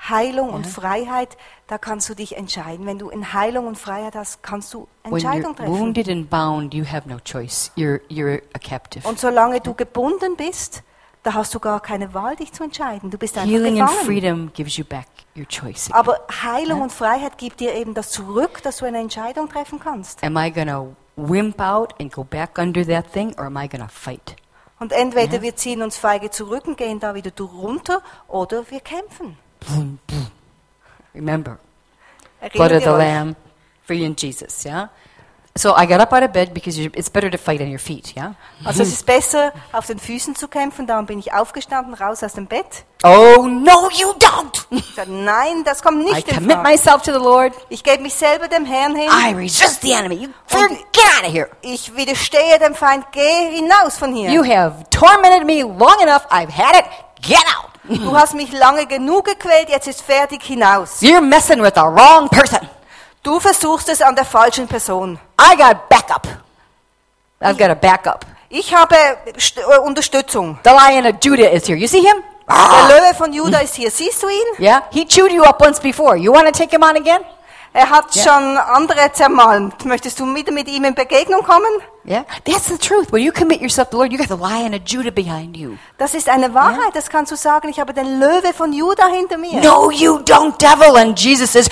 Speaker 2: Heilung und Freiheit, da kannst du dich entscheiden. Wenn du in Heilung und Freiheit hast, kannst du
Speaker 3: When
Speaker 2: Entscheidungen
Speaker 3: you're
Speaker 2: treffen.
Speaker 3: wounded and bound, you have no choice. You're a captive.
Speaker 2: Und solange du gebunden bist, da hast du gar keine Wahl, dich zu entscheiden. Du bist einfach
Speaker 3: Healing and
Speaker 2: gefangen.
Speaker 3: freedom gives you back your choice. again.
Speaker 2: Aber Heilung und Freiheit gibt dir eben das zurück, dass du eine Entscheidung treffen kannst.
Speaker 3: Am I going to wimp out and go back under that thing, or am I going to fight?
Speaker 2: Und entweder wir ziehen uns feige zurück und gehen da wieder runter, oder wir kämpfen.
Speaker 3: Boom, boom. Remember, blood
Speaker 2: Erinnert
Speaker 3: of the
Speaker 2: ihr euch?
Speaker 3: Lamb, free in Jesus, yeah? So I got up out of bed because it's better to fight on your feet, yeah?
Speaker 2: Also es ist besser, auf den Füßen zu kämpfen. Darum bin ich aufgestanden, raus aus dem Bett.
Speaker 3: Oh, no, you don't!
Speaker 2: Ich sagte, nein, das kommt
Speaker 3: I
Speaker 2: nicht in
Speaker 3: commit
Speaker 2: Frage.
Speaker 3: myself to the Lord.
Speaker 2: Ich gebe mich selber dem Herrn hin.
Speaker 3: I resist the enemy. You get out of here.
Speaker 2: Ich widerstehe dem Feind. Geh hinaus von hier.
Speaker 3: You have tormented me long enough. I've had it. Get out.
Speaker 2: Du hast mich lange genug gequält, jetzt ist fertig, hinaus.
Speaker 3: You're messing with the wrong person.
Speaker 2: Du versuchst es an der falschen Person.
Speaker 3: I got backup. I've got a backup.
Speaker 2: Ich habe Unterstützung.
Speaker 3: The Lion of Judah is here. You see him?
Speaker 2: Der Löwe von Juda ist hier. Siehst du ihn?
Speaker 3: Yeah, he chewed you up once before. You want to take him on again?
Speaker 2: Er hat schon andere zermalmt. Möchtest du mit ihm in Begegnung kommen?
Speaker 3: Yeah, that's the truth. When you commit yourself to the Lord, you got the Lion of Judah behind you.
Speaker 2: Das ist eine Wahrheit. Das kannst du sagen. Ich habe den Löwe von Juda hinter mir.
Speaker 3: No, you don't, devil. And Jesus says,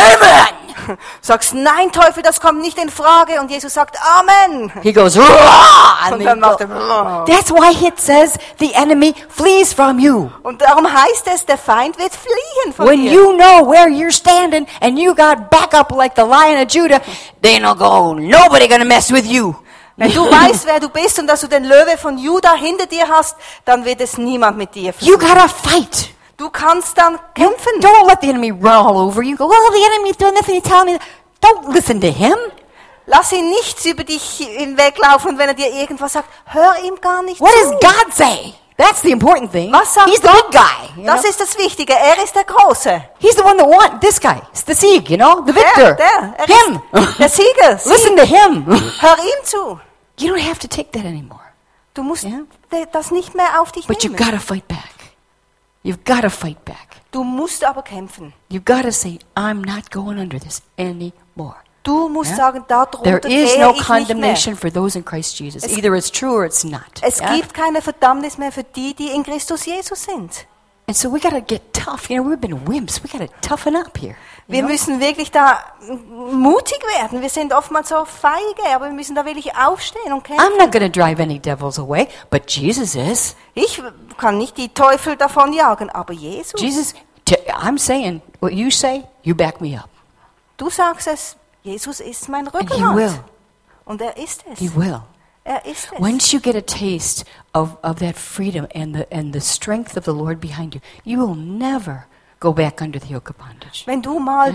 Speaker 3: Amen.
Speaker 2: Sagst, nein, Teufel, das kommt nicht in Frage. Und Jesus sagt, Amen.
Speaker 3: He goes, "Rah!" and
Speaker 2: Und
Speaker 3: then
Speaker 2: dann macht
Speaker 3: go-
Speaker 2: er,
Speaker 3: That's why it says the enemy flees from you.
Speaker 2: und darum heißt es, der Feind wird fliehen von
Speaker 3: When
Speaker 2: dir.
Speaker 3: you know where you're standing and you got backup like the Lion of Judah, then it'll go, nobody gonna mess with you.
Speaker 2: Wenn du weißt, wer du bist und dass du den Löwe von Juda hinter dir hast, dann wird es niemand mit dir
Speaker 3: You
Speaker 2: versuchen.
Speaker 3: gotta fight.
Speaker 2: Du kannst dann kämpfen.
Speaker 3: Don't let the enemy run all over you. Go, well, the enemy's doing this and he's telling me. Don't listen to him.
Speaker 2: Lass ihn nicht über dich hinweglaufen und wenn er dir irgendwas sagt, hör ihm gar nicht
Speaker 3: What
Speaker 2: zu.
Speaker 3: does God say? That's the important thing.
Speaker 2: Was sagt
Speaker 3: He's the
Speaker 2: Gott?
Speaker 3: big guy. You
Speaker 2: Das
Speaker 3: know?
Speaker 2: ist das Wichtige. Er ist der Große.
Speaker 3: He's the one that won. This guy. It's the Sieg, you know? The victor.
Speaker 2: Er
Speaker 3: Him.
Speaker 2: ist der Sieger.
Speaker 3: Listen to him.
Speaker 2: Hör ihm zu.
Speaker 3: You don't have to take that anymore.
Speaker 2: Du musst
Speaker 3: Ja.
Speaker 2: das nicht mehr auf dich
Speaker 3: But you
Speaker 2: nehmen.
Speaker 3: gotta fight back. You've gotta fight back.
Speaker 2: Du musst aber kämpfen.
Speaker 3: You've gotta say, I'm not going under this anymore.
Speaker 2: Du musst
Speaker 3: Ja.
Speaker 2: sagen, darunter
Speaker 3: There is
Speaker 2: gehe
Speaker 3: no
Speaker 2: ich nicht mehr.
Speaker 3: condemnation for those in Christ Jesus. Either it's true or it's not.
Speaker 2: Es
Speaker 3: Yeah?
Speaker 2: gibt keine Verdammnis mehr für die, die in Christus Jesus sind.
Speaker 3: And so we gotta get tough. You know, we've been wimps. We gotta toughen up here. You
Speaker 2: Wir
Speaker 3: know?
Speaker 2: müssen wirklich da mutig werden. Wir sind oftmals so feige, aber wir müssen da wirklich aufstehen und kämpfen.
Speaker 3: I'm not gonna drive any devils away, but Jesus is.
Speaker 2: Ich kann nicht die Teufel davon jagen, aber Jesus.
Speaker 3: Jesus, I'm saying what you say, you back me up.
Speaker 2: Du sagst es, Jesus ist mein
Speaker 3: And he
Speaker 2: Rückgrat.
Speaker 3: will.
Speaker 2: Und er ist es.
Speaker 3: He will.
Speaker 2: Er ist es.
Speaker 3: Once you get a taste of that freedom and the strength of the Lord behind you, you will never go back under the yoke of bondage.
Speaker 2: Wenn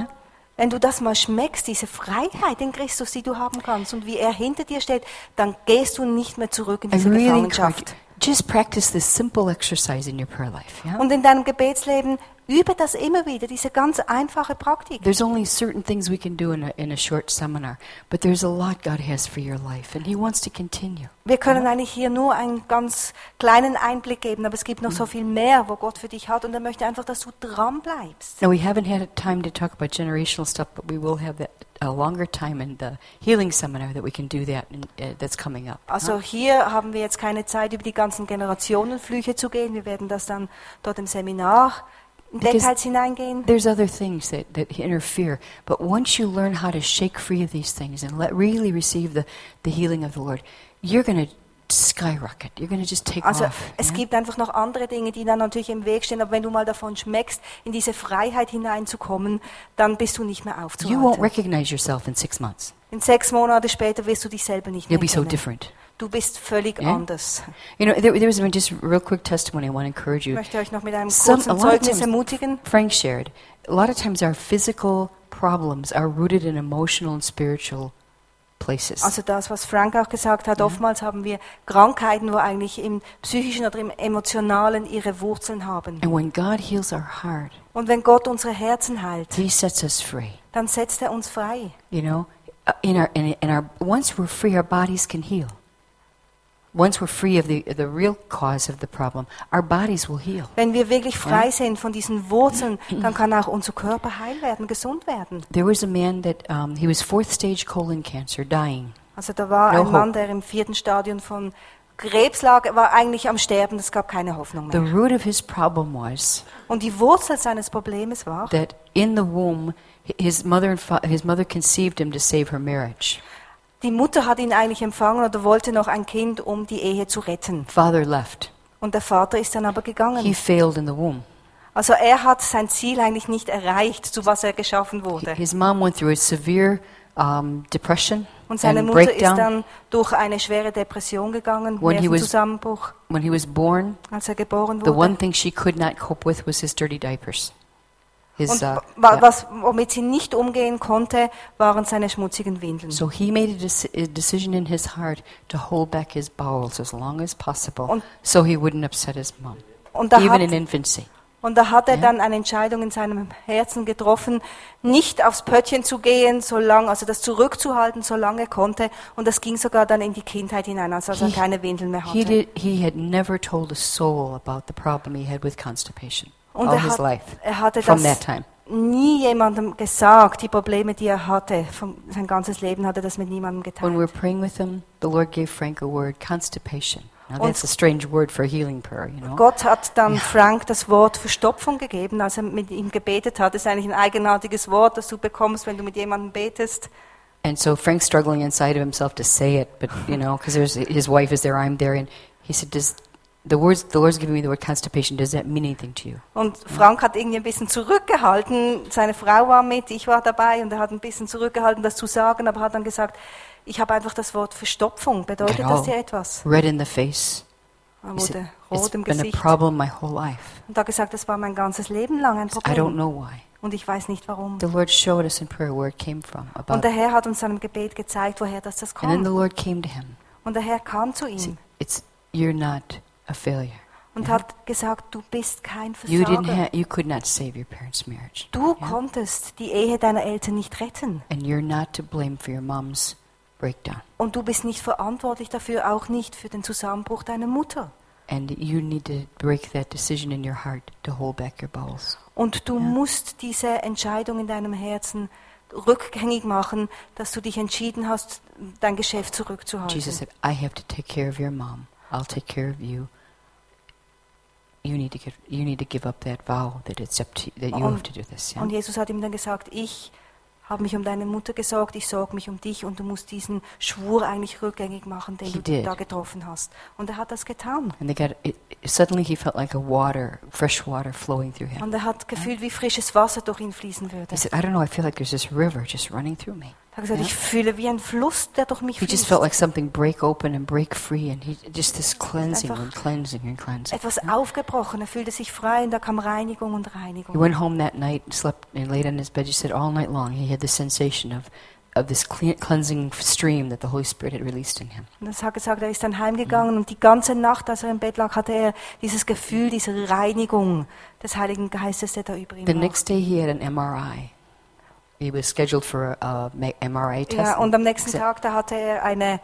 Speaker 2: du das mal schmeckst, diese Freiheit in Christus, die du haben kannst und wie er hinter dir steht, dann gehst du nicht mehr zurück in
Speaker 3: I
Speaker 2: diese
Speaker 3: really encourage
Speaker 2: Gefangenschaft.
Speaker 3: you, just practice this simple exercise in your prayer life. Yeah?
Speaker 2: Und in deinem Gebetsleben übe das immer wieder, diese ganz einfache Praktik.
Speaker 3: There's only certain things we can do in a short seminar, but there's a lot God has for your life, and He wants to continue.
Speaker 2: Wir können eigentlich hier nur einen ganz kleinen Einblick geben, aber es gibt noch so viel mehr, wo Gott für dich hat und er möchte einfach, dass du dran bleibst.
Speaker 3: Now, we haven't had time to talk about generational stuff, but we will have that a longer time in the healing seminar that we can do that, that's coming up.
Speaker 2: Also hier haben wir jetzt keine Zeit, über die ganzen Generationenflüche zu gehen. Wir werden das dann dort im Seminar in
Speaker 3: Because
Speaker 2: Details hineingehen.
Speaker 3: There's other things that interfere, but once you learn how to shake free of these things and really receive the healing of the Lord, you're going to skyrocket. You're going to just take
Speaker 2: Also
Speaker 3: off.
Speaker 2: es
Speaker 3: yeah?
Speaker 2: gibt einfach noch andere Dinge, die dann natürlich im Weg stehen, aber wenn du mal davon schmeckst, in diese Freiheit hineinzukommen, dann bist du nicht mehr
Speaker 3: You won't
Speaker 2: aufzuhalten.
Speaker 3: recognize yourself in 6 months.
Speaker 2: In 6 Monate später wirst du dich selber nicht
Speaker 3: You'll
Speaker 2: mehr
Speaker 3: be so
Speaker 2: kennen.
Speaker 3: different.
Speaker 2: Du bist völlig
Speaker 3: Yeah?
Speaker 2: anders.
Speaker 3: You know, there was just a real quick testimony I want to encourage
Speaker 2: Ich
Speaker 3: you.
Speaker 2: möchte euch noch mit einem
Speaker 3: A
Speaker 2: kurzen
Speaker 3: lot of
Speaker 2: Zeugnis
Speaker 3: times-
Speaker 2: ermutigen.
Speaker 3: Frank shared, a lot of times our physical problems are rooted in emotional and spiritual places.
Speaker 2: Also das, was Frank auch gesagt hat, oftmals haben wir Krankheiten, wo eigentlich im psychischen oder im emotionalen ihre Wurzeln haben.
Speaker 3: And when God heals our heart,
Speaker 2: Und wenn Gott unsere Herzen heilt,
Speaker 3: He sets us free.
Speaker 2: dann setzt er uns frei.
Speaker 3: You know, once we're free, our bodies can heal. once we're free of the real cause of the problem, our bodies will heal.
Speaker 2: Wenn wir wirklich frei sind von diesen Wurzeln, dann kann auch unser Körper heil werden, gesund werden.
Speaker 3: There was a man that he was 4th stage colon cancer, dying.
Speaker 2: Also da war
Speaker 3: No
Speaker 2: ein Mann,
Speaker 3: hope.
Speaker 2: der im 4. Stadium von Krebs lag, war eigentlich am Sterben, es gab keine Hoffnung
Speaker 3: The
Speaker 2: mehr.
Speaker 3: root of his problem was
Speaker 2: Und die Wurzel seines Problems war,
Speaker 3: that in the womb, his mother conceived him to save her marriage.
Speaker 2: die Mutter hat ihn eigentlich empfangen oder wollte noch ein Kind, um die Ehe zu retten.
Speaker 3: Father left.
Speaker 2: Und der Vater ist dann aber
Speaker 3: He
Speaker 2: gegangen.
Speaker 3: failed in the womb.
Speaker 2: Also er hat sein Ziel eigentlich nicht erreicht, zu was er geschaffen wurde.
Speaker 3: His mom went through a severe depression
Speaker 2: Und seine
Speaker 3: and
Speaker 2: Mutter ist
Speaker 3: breakdown.
Speaker 2: dann durch eine schwere Depression gegangen,
Speaker 3: When he was-
Speaker 2: Nervenzusammenbruch,
Speaker 3: When he was born,
Speaker 2: als er geboren
Speaker 3: the one
Speaker 2: wurde.
Speaker 3: thing she could not cope with was his dirty diapers. His,
Speaker 2: Und
Speaker 3: yeah.
Speaker 2: womit sie nicht umgehen konnte, waren seine schmutzigen Windeln.
Speaker 3: So he made a decision in his heart to hold back his bowels as long as possible,
Speaker 2: Und-
Speaker 3: so he wouldn't upset his mom,
Speaker 2: Und da
Speaker 3: even in
Speaker 2: hat,
Speaker 3: infancy.
Speaker 2: und da hat er
Speaker 3: Ja.
Speaker 2: dann eine Entscheidung in seinem Herzen getroffen, nicht aufs Pöttchen zu gehen, also das zurückzuhalten, solange er konnte. Und das ging sogar dann in die Kindheit hinein, als er keine Windeln mehr hatte.
Speaker 3: He had never told a soul about the problem he had with constipation
Speaker 2: Und
Speaker 3: all
Speaker 2: er
Speaker 3: his
Speaker 2: hat-
Speaker 3: life
Speaker 2: er hatte
Speaker 3: from
Speaker 2: das
Speaker 3: that time.
Speaker 2: nie jemandem gesagt, die Probleme, die er hatte. Sein ganzes Leben hat er das mit niemandem
Speaker 3: When we
Speaker 2: geteilt.
Speaker 3: were praying with him, the Lord gave Frank a word, constipation. Now
Speaker 2: Und-
Speaker 3: that's a strange word for a healing prayer, you know.
Speaker 2: Gott hat dann Frank das Wort Verstopfung gegeben, als er mit ihm gebetet hat. Das ist eigentlich ein eigenartiges Wort, das du bekommst, wenn du mit jemandem betest.
Speaker 3: And so Frank's struggling inside of himself to say it, but you know, because his wife is there, I'm there, and he said, "Does the Lord's giving me the word constipation? Does that mean anything to you?"
Speaker 2: Und Frank hat irgendwie ein bisschen zurückgehalten. Seine Frau war mit, ich war dabei und er hat ein bisschen zurückgehalten, das zu sagen, aber hat dann gesagt, ich habe einfach das Wort Verstopfung. Bedeutet das dir etwas?
Speaker 3: Red in the face.
Speaker 2: Er
Speaker 3: He said,
Speaker 2: wurde
Speaker 3: "It's
Speaker 2: rot im
Speaker 3: been a
Speaker 2: Gesicht.
Speaker 3: problem my whole life.
Speaker 2: Und hat gesagt, das war mein ganzes Leben lang ein
Speaker 3: I don't
Speaker 2: Problem.
Speaker 3: know why."
Speaker 2: Und ich weiß nicht warum.
Speaker 3: The Lord showed us in prayer where it came from.
Speaker 2: Und der Herr hat uns dann im Gebet gezeigt, woher das
Speaker 3: And then the
Speaker 2: kommt.
Speaker 3: Lord came to him.
Speaker 2: Und der Herr kam zu
Speaker 3: See,
Speaker 2: ihm
Speaker 3: you're not a failure.
Speaker 2: und hat gesagt, du bist kein
Speaker 3: You
Speaker 2: Versager.
Speaker 3: you could not save your parents' marriage.
Speaker 2: Du
Speaker 3: Yeah?
Speaker 2: konntest die Ehe deiner Eltern nicht retten.
Speaker 3: And you're not to blame for your mom's breakdown.
Speaker 2: Und du bist nicht verantwortlich dafür, auch nicht für den Zusammenbruch deiner Mutter.
Speaker 3: And you need to break that decision in your heart to hold back your bowels.
Speaker 2: Und du musst diese Entscheidung in deinem Herzen rückgängig machen, dass du dich entschieden hast, dein Geschäft zurückzuhalten.
Speaker 3: Jesus said, I have to take care of your mom. I'll take care of you. You need to give up that vow that it's up to that you have to do this. Yeah?
Speaker 2: Und Jesus hat ihm dann gesagt, ich habe mich um deine Mutter gesorgt, ich sorge mich um dich und du musst diesen Schwur eigentlich rückgängig machen, den
Speaker 3: He
Speaker 2: du
Speaker 3: did.
Speaker 2: da getroffen hast. Und er hat das getan.
Speaker 3: And suddenly he felt like fresh water flowing through him.
Speaker 2: Und er hat gefühlt, wie frisches Wasser durch ihn fließen würde.
Speaker 3: He said, I don't know, I feel like there's this river just running through me.
Speaker 2: Er hat gesagt,
Speaker 3: Ja.
Speaker 2: ich fühle wie ein Fluss, der durch mich
Speaker 3: He just
Speaker 2: fließt.
Speaker 3: felt like something break open and break free, and just this cleansing
Speaker 2: Einfach
Speaker 3: and cleansing and cleansing.
Speaker 2: Etwas aufgebrochen, er fühlte sich frei und da kam Reinigung und
Speaker 3: He
Speaker 2: Reinigung.
Speaker 3: went home that night and slept and laid on his bed. He said all night long he had the sensation of this cleansing stream that the Holy Spirit had released in him.
Speaker 2: Und das hat gesagt, er ist dann heimgegangen und die ganze Nacht, als er im Bett lag, hatte er dieses Gefühl, diese Reinigung des Heiligen Geistes, der da über ihm
Speaker 3: The
Speaker 2: war.
Speaker 3: next day he had an MRI. He was scheduled for a MRI test.
Speaker 2: Ja, und am nächsten
Speaker 3: Sa-
Speaker 2: Tag, da hatte er eine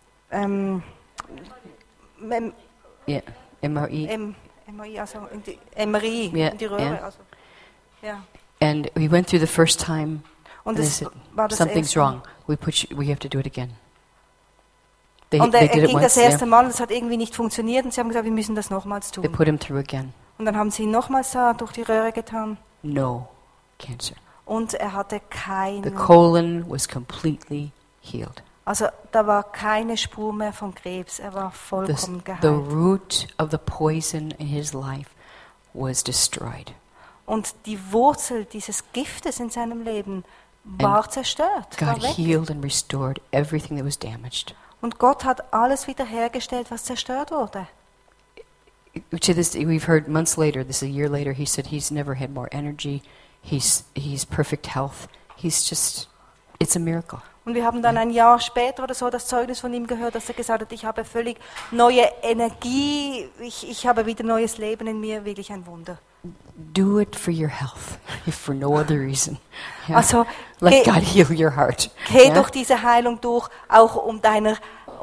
Speaker 3: Yeah, MRI.
Speaker 2: MRI, also MRI
Speaker 3: Ja,
Speaker 2: in die Röhre.
Speaker 3: ja.
Speaker 2: Also, ja.
Speaker 3: And we went through the first time.
Speaker 2: Und
Speaker 3: And they
Speaker 2: es
Speaker 3: said,
Speaker 2: war das
Speaker 3: something's
Speaker 2: erste
Speaker 3: wrong. We have to do it again. They
Speaker 2: Und er
Speaker 3: did it
Speaker 2: ging das
Speaker 3: once.
Speaker 2: erste Mal, das hat irgendwie nicht funktioniert und sie haben gesagt, wir müssen das nochmals
Speaker 3: They
Speaker 2: tun.
Speaker 3: put him through again.
Speaker 2: Und dann haben sie ihn nochmals da durch die Röhre getan
Speaker 3: No cancer.
Speaker 2: und er hatte
Speaker 3: The
Speaker 2: keinen,
Speaker 3: colon was completely healed.
Speaker 2: also da war keine Spur mehr von Krebs, er war
Speaker 3: The
Speaker 2: vollkommen geheilt.
Speaker 3: root of the poison in his life was destroyed.
Speaker 2: Und die Wurzel dieses Giftes in seinem Leben war zerstört, war
Speaker 3: God
Speaker 2: weg.
Speaker 3: healed and restored everything that was damaged.
Speaker 2: Und Gott hat alles wiederhergestellt, was zerstört wurde.
Speaker 3: To this, we've heard months later. This is a year later. He said he's never had more energy. He's perfect health. It's a miracle.
Speaker 2: Und wir haben dann ein Jahr später oder so das Zeugnis von ihm gehört, dass er gesagt hat, ich habe völlig neue Energie, ich habe wieder neues Leben in mir, wirklich ein Wunder.
Speaker 3: Do it for your health, if for no other reason. Yeah.
Speaker 2: Also
Speaker 3: Let
Speaker 2: geh,
Speaker 3: God heal your heart.
Speaker 2: geh
Speaker 3: Yeah?
Speaker 2: durch diese Heilung durch, auch um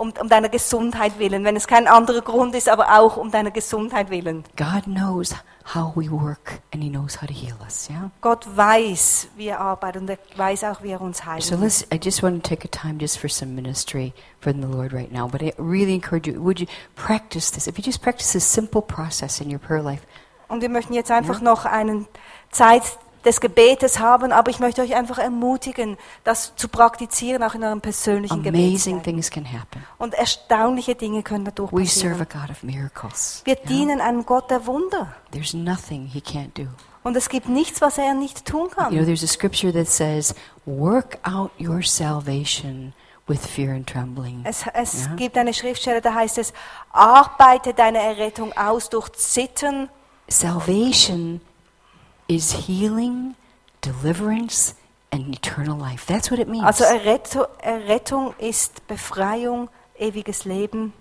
Speaker 2: um deiner Gesundheit willen. Wenn es kein anderer Grund ist, aber auch um deiner Gesundheit willen.
Speaker 3: God knows how we work and He knows how to heal us, yeah?
Speaker 2: Gott weiß, wie er arbeitet und er weiß auch, wie er uns heilt.
Speaker 3: So I just want to take a time just for some ministry from the Lord right now. But I really encourage you, would you practice this? If you just practice this simple process in your prayer life.
Speaker 2: Und wir möchten jetzt einfach noch eine Zeit des Gebetes haben, aber ich möchte euch einfach ermutigen, das zu praktizieren, auch in eurem persönlichen
Speaker 3: Amazing
Speaker 2: Gebet.
Speaker 3: things can happen.
Speaker 2: Und erstaunliche Dinge können dadurch
Speaker 3: We serve a
Speaker 2: passieren.
Speaker 3: God of miracles.
Speaker 2: Wir
Speaker 3: yeah?
Speaker 2: dienen einem Gott der Wunder.
Speaker 3: There's nothing He can't do.
Speaker 2: Und es gibt nichts, was er nicht tun
Speaker 3: You know,
Speaker 2: kann.
Speaker 3: there's a scripture that says, work out your salvation with fear and trembling.
Speaker 2: Es
Speaker 3: Ja.
Speaker 2: gibt eine Schriftstelle, da heißt es, arbeite deine Errettung aus durch Zittern.
Speaker 3: Salvation is healing, deliverance, and eternal life. That's what it means.
Speaker 2: Also Errettung ist Befreiung, ewiges Leben.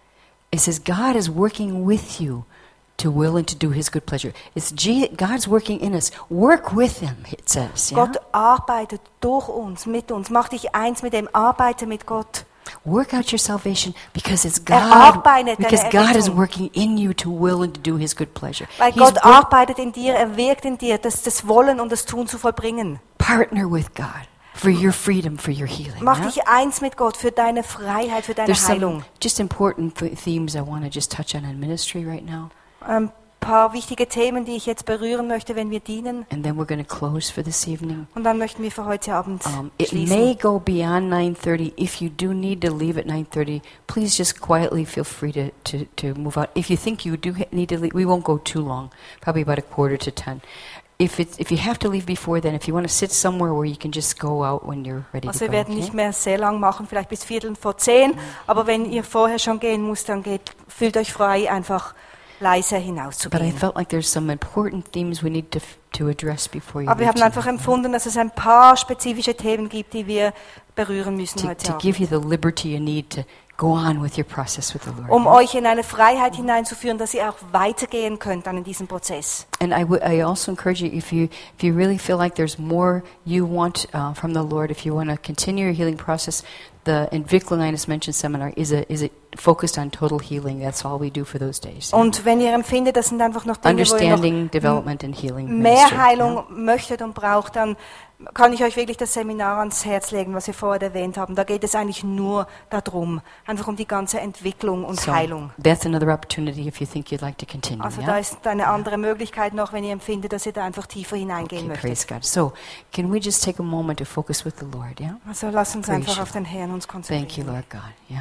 Speaker 3: It says God is working with you to will and to do His good pleasure. God's working in us. Work with Him, it says. Yeah?
Speaker 2: Gott arbeitet durch uns, mit uns. Mach dich eins mit ihm, arbeite mit Gott.
Speaker 3: Work out your salvation because it's
Speaker 2: Arbeitet
Speaker 3: God. Because
Speaker 2: deine
Speaker 3: God is
Speaker 2: Errettung.
Speaker 3: working in you to will and to do His good pleasure.
Speaker 2: Weil
Speaker 3: He's
Speaker 2: Gott arbeitet in dir, er wirkt in dir, das Wollen und das Tun zu vollbringen.
Speaker 3: partner with God for your freedom, for your healing.
Speaker 2: Mach
Speaker 3: yeah?
Speaker 2: dich eins mit Gott für deine Freiheit, für deine
Speaker 3: There's
Speaker 2: Heilung.
Speaker 3: some just important themes I want to just touch on in ministry right now,
Speaker 2: Ein paar wichtige Themen, die ich jetzt berühren möchte, wenn wir dienen.
Speaker 3: and then we're going to close for this evening.
Speaker 2: Und dann möchten wir für heute Abend
Speaker 3: It may
Speaker 2: schließen.
Speaker 3: go beyond 9:30. If you do need to leave at 9:30, please just quietly feel free to move out. If you think you do need to leave, we won't go too long, probably about 9:45. If you have to leave before then, if you want to sit somewhere where you can just go out when you're ready
Speaker 2: Also
Speaker 3: to
Speaker 2: wir
Speaker 3: go.
Speaker 2: werden
Speaker 3: Okay?
Speaker 2: nicht mehr sehr lang machen, vielleicht bis 9:45. Aber wenn ihr vorher schon gehen müsst, dann fühlt euch frei, einfach leise
Speaker 3: But I
Speaker 2: hinauszugehen.
Speaker 3: felt like there's some important themes we need to address before you
Speaker 2: Aber wir
Speaker 3: leave
Speaker 2: haben einfach
Speaker 3: tonight.
Speaker 2: empfunden, dass es ein paar spezifische Themen gibt, die wir berühren müssen
Speaker 3: to
Speaker 2: heute
Speaker 3: give
Speaker 2: Abend.
Speaker 3: you the liberty you need to go on with your process with the Lord.
Speaker 2: Um euch in eine Freiheit hineinzuführen, dass ihr auch weitergehen könnt dann in diesem Prozess.
Speaker 3: And I also encourage you, if you really feel like there's more you want from the Lord, if you want to continue your healing process, the Entwicklung eines Menschen seminar is focused on total healing. That's all we do for those days.
Speaker 2: Und wenn ihr empfindet, das sind einfach noch Dinge, wo ihr
Speaker 3: Understanding, development, and healing.
Speaker 2: mehr
Speaker 3: ministry,
Speaker 2: Heilung
Speaker 3: yeah.
Speaker 2: möchtet und braucht, dann kann ich euch wirklich das Seminar ans Herz legen, was wir vorher erwähnt haben. Da geht es eigentlich nur darum, einfach um die ganze Entwicklung und
Speaker 3: So
Speaker 2: Heilung.
Speaker 3: that's another opportunity if you think you'd like to continue.
Speaker 2: Also
Speaker 3: yeah?
Speaker 2: da ist eine andere Möglichkeit noch, wenn ihr empfindet, dass ihr da einfach tiefer hineingehen
Speaker 3: Okay,
Speaker 2: möchtet.
Speaker 3: praise God. So, can we just take a moment to focus with the Lord? Yeah.
Speaker 2: Also lasst uns
Speaker 3: Praise
Speaker 2: einfach
Speaker 3: you.
Speaker 2: auf den Herrn uns konzentrieren.
Speaker 3: Thank you, Lord God. Yeah.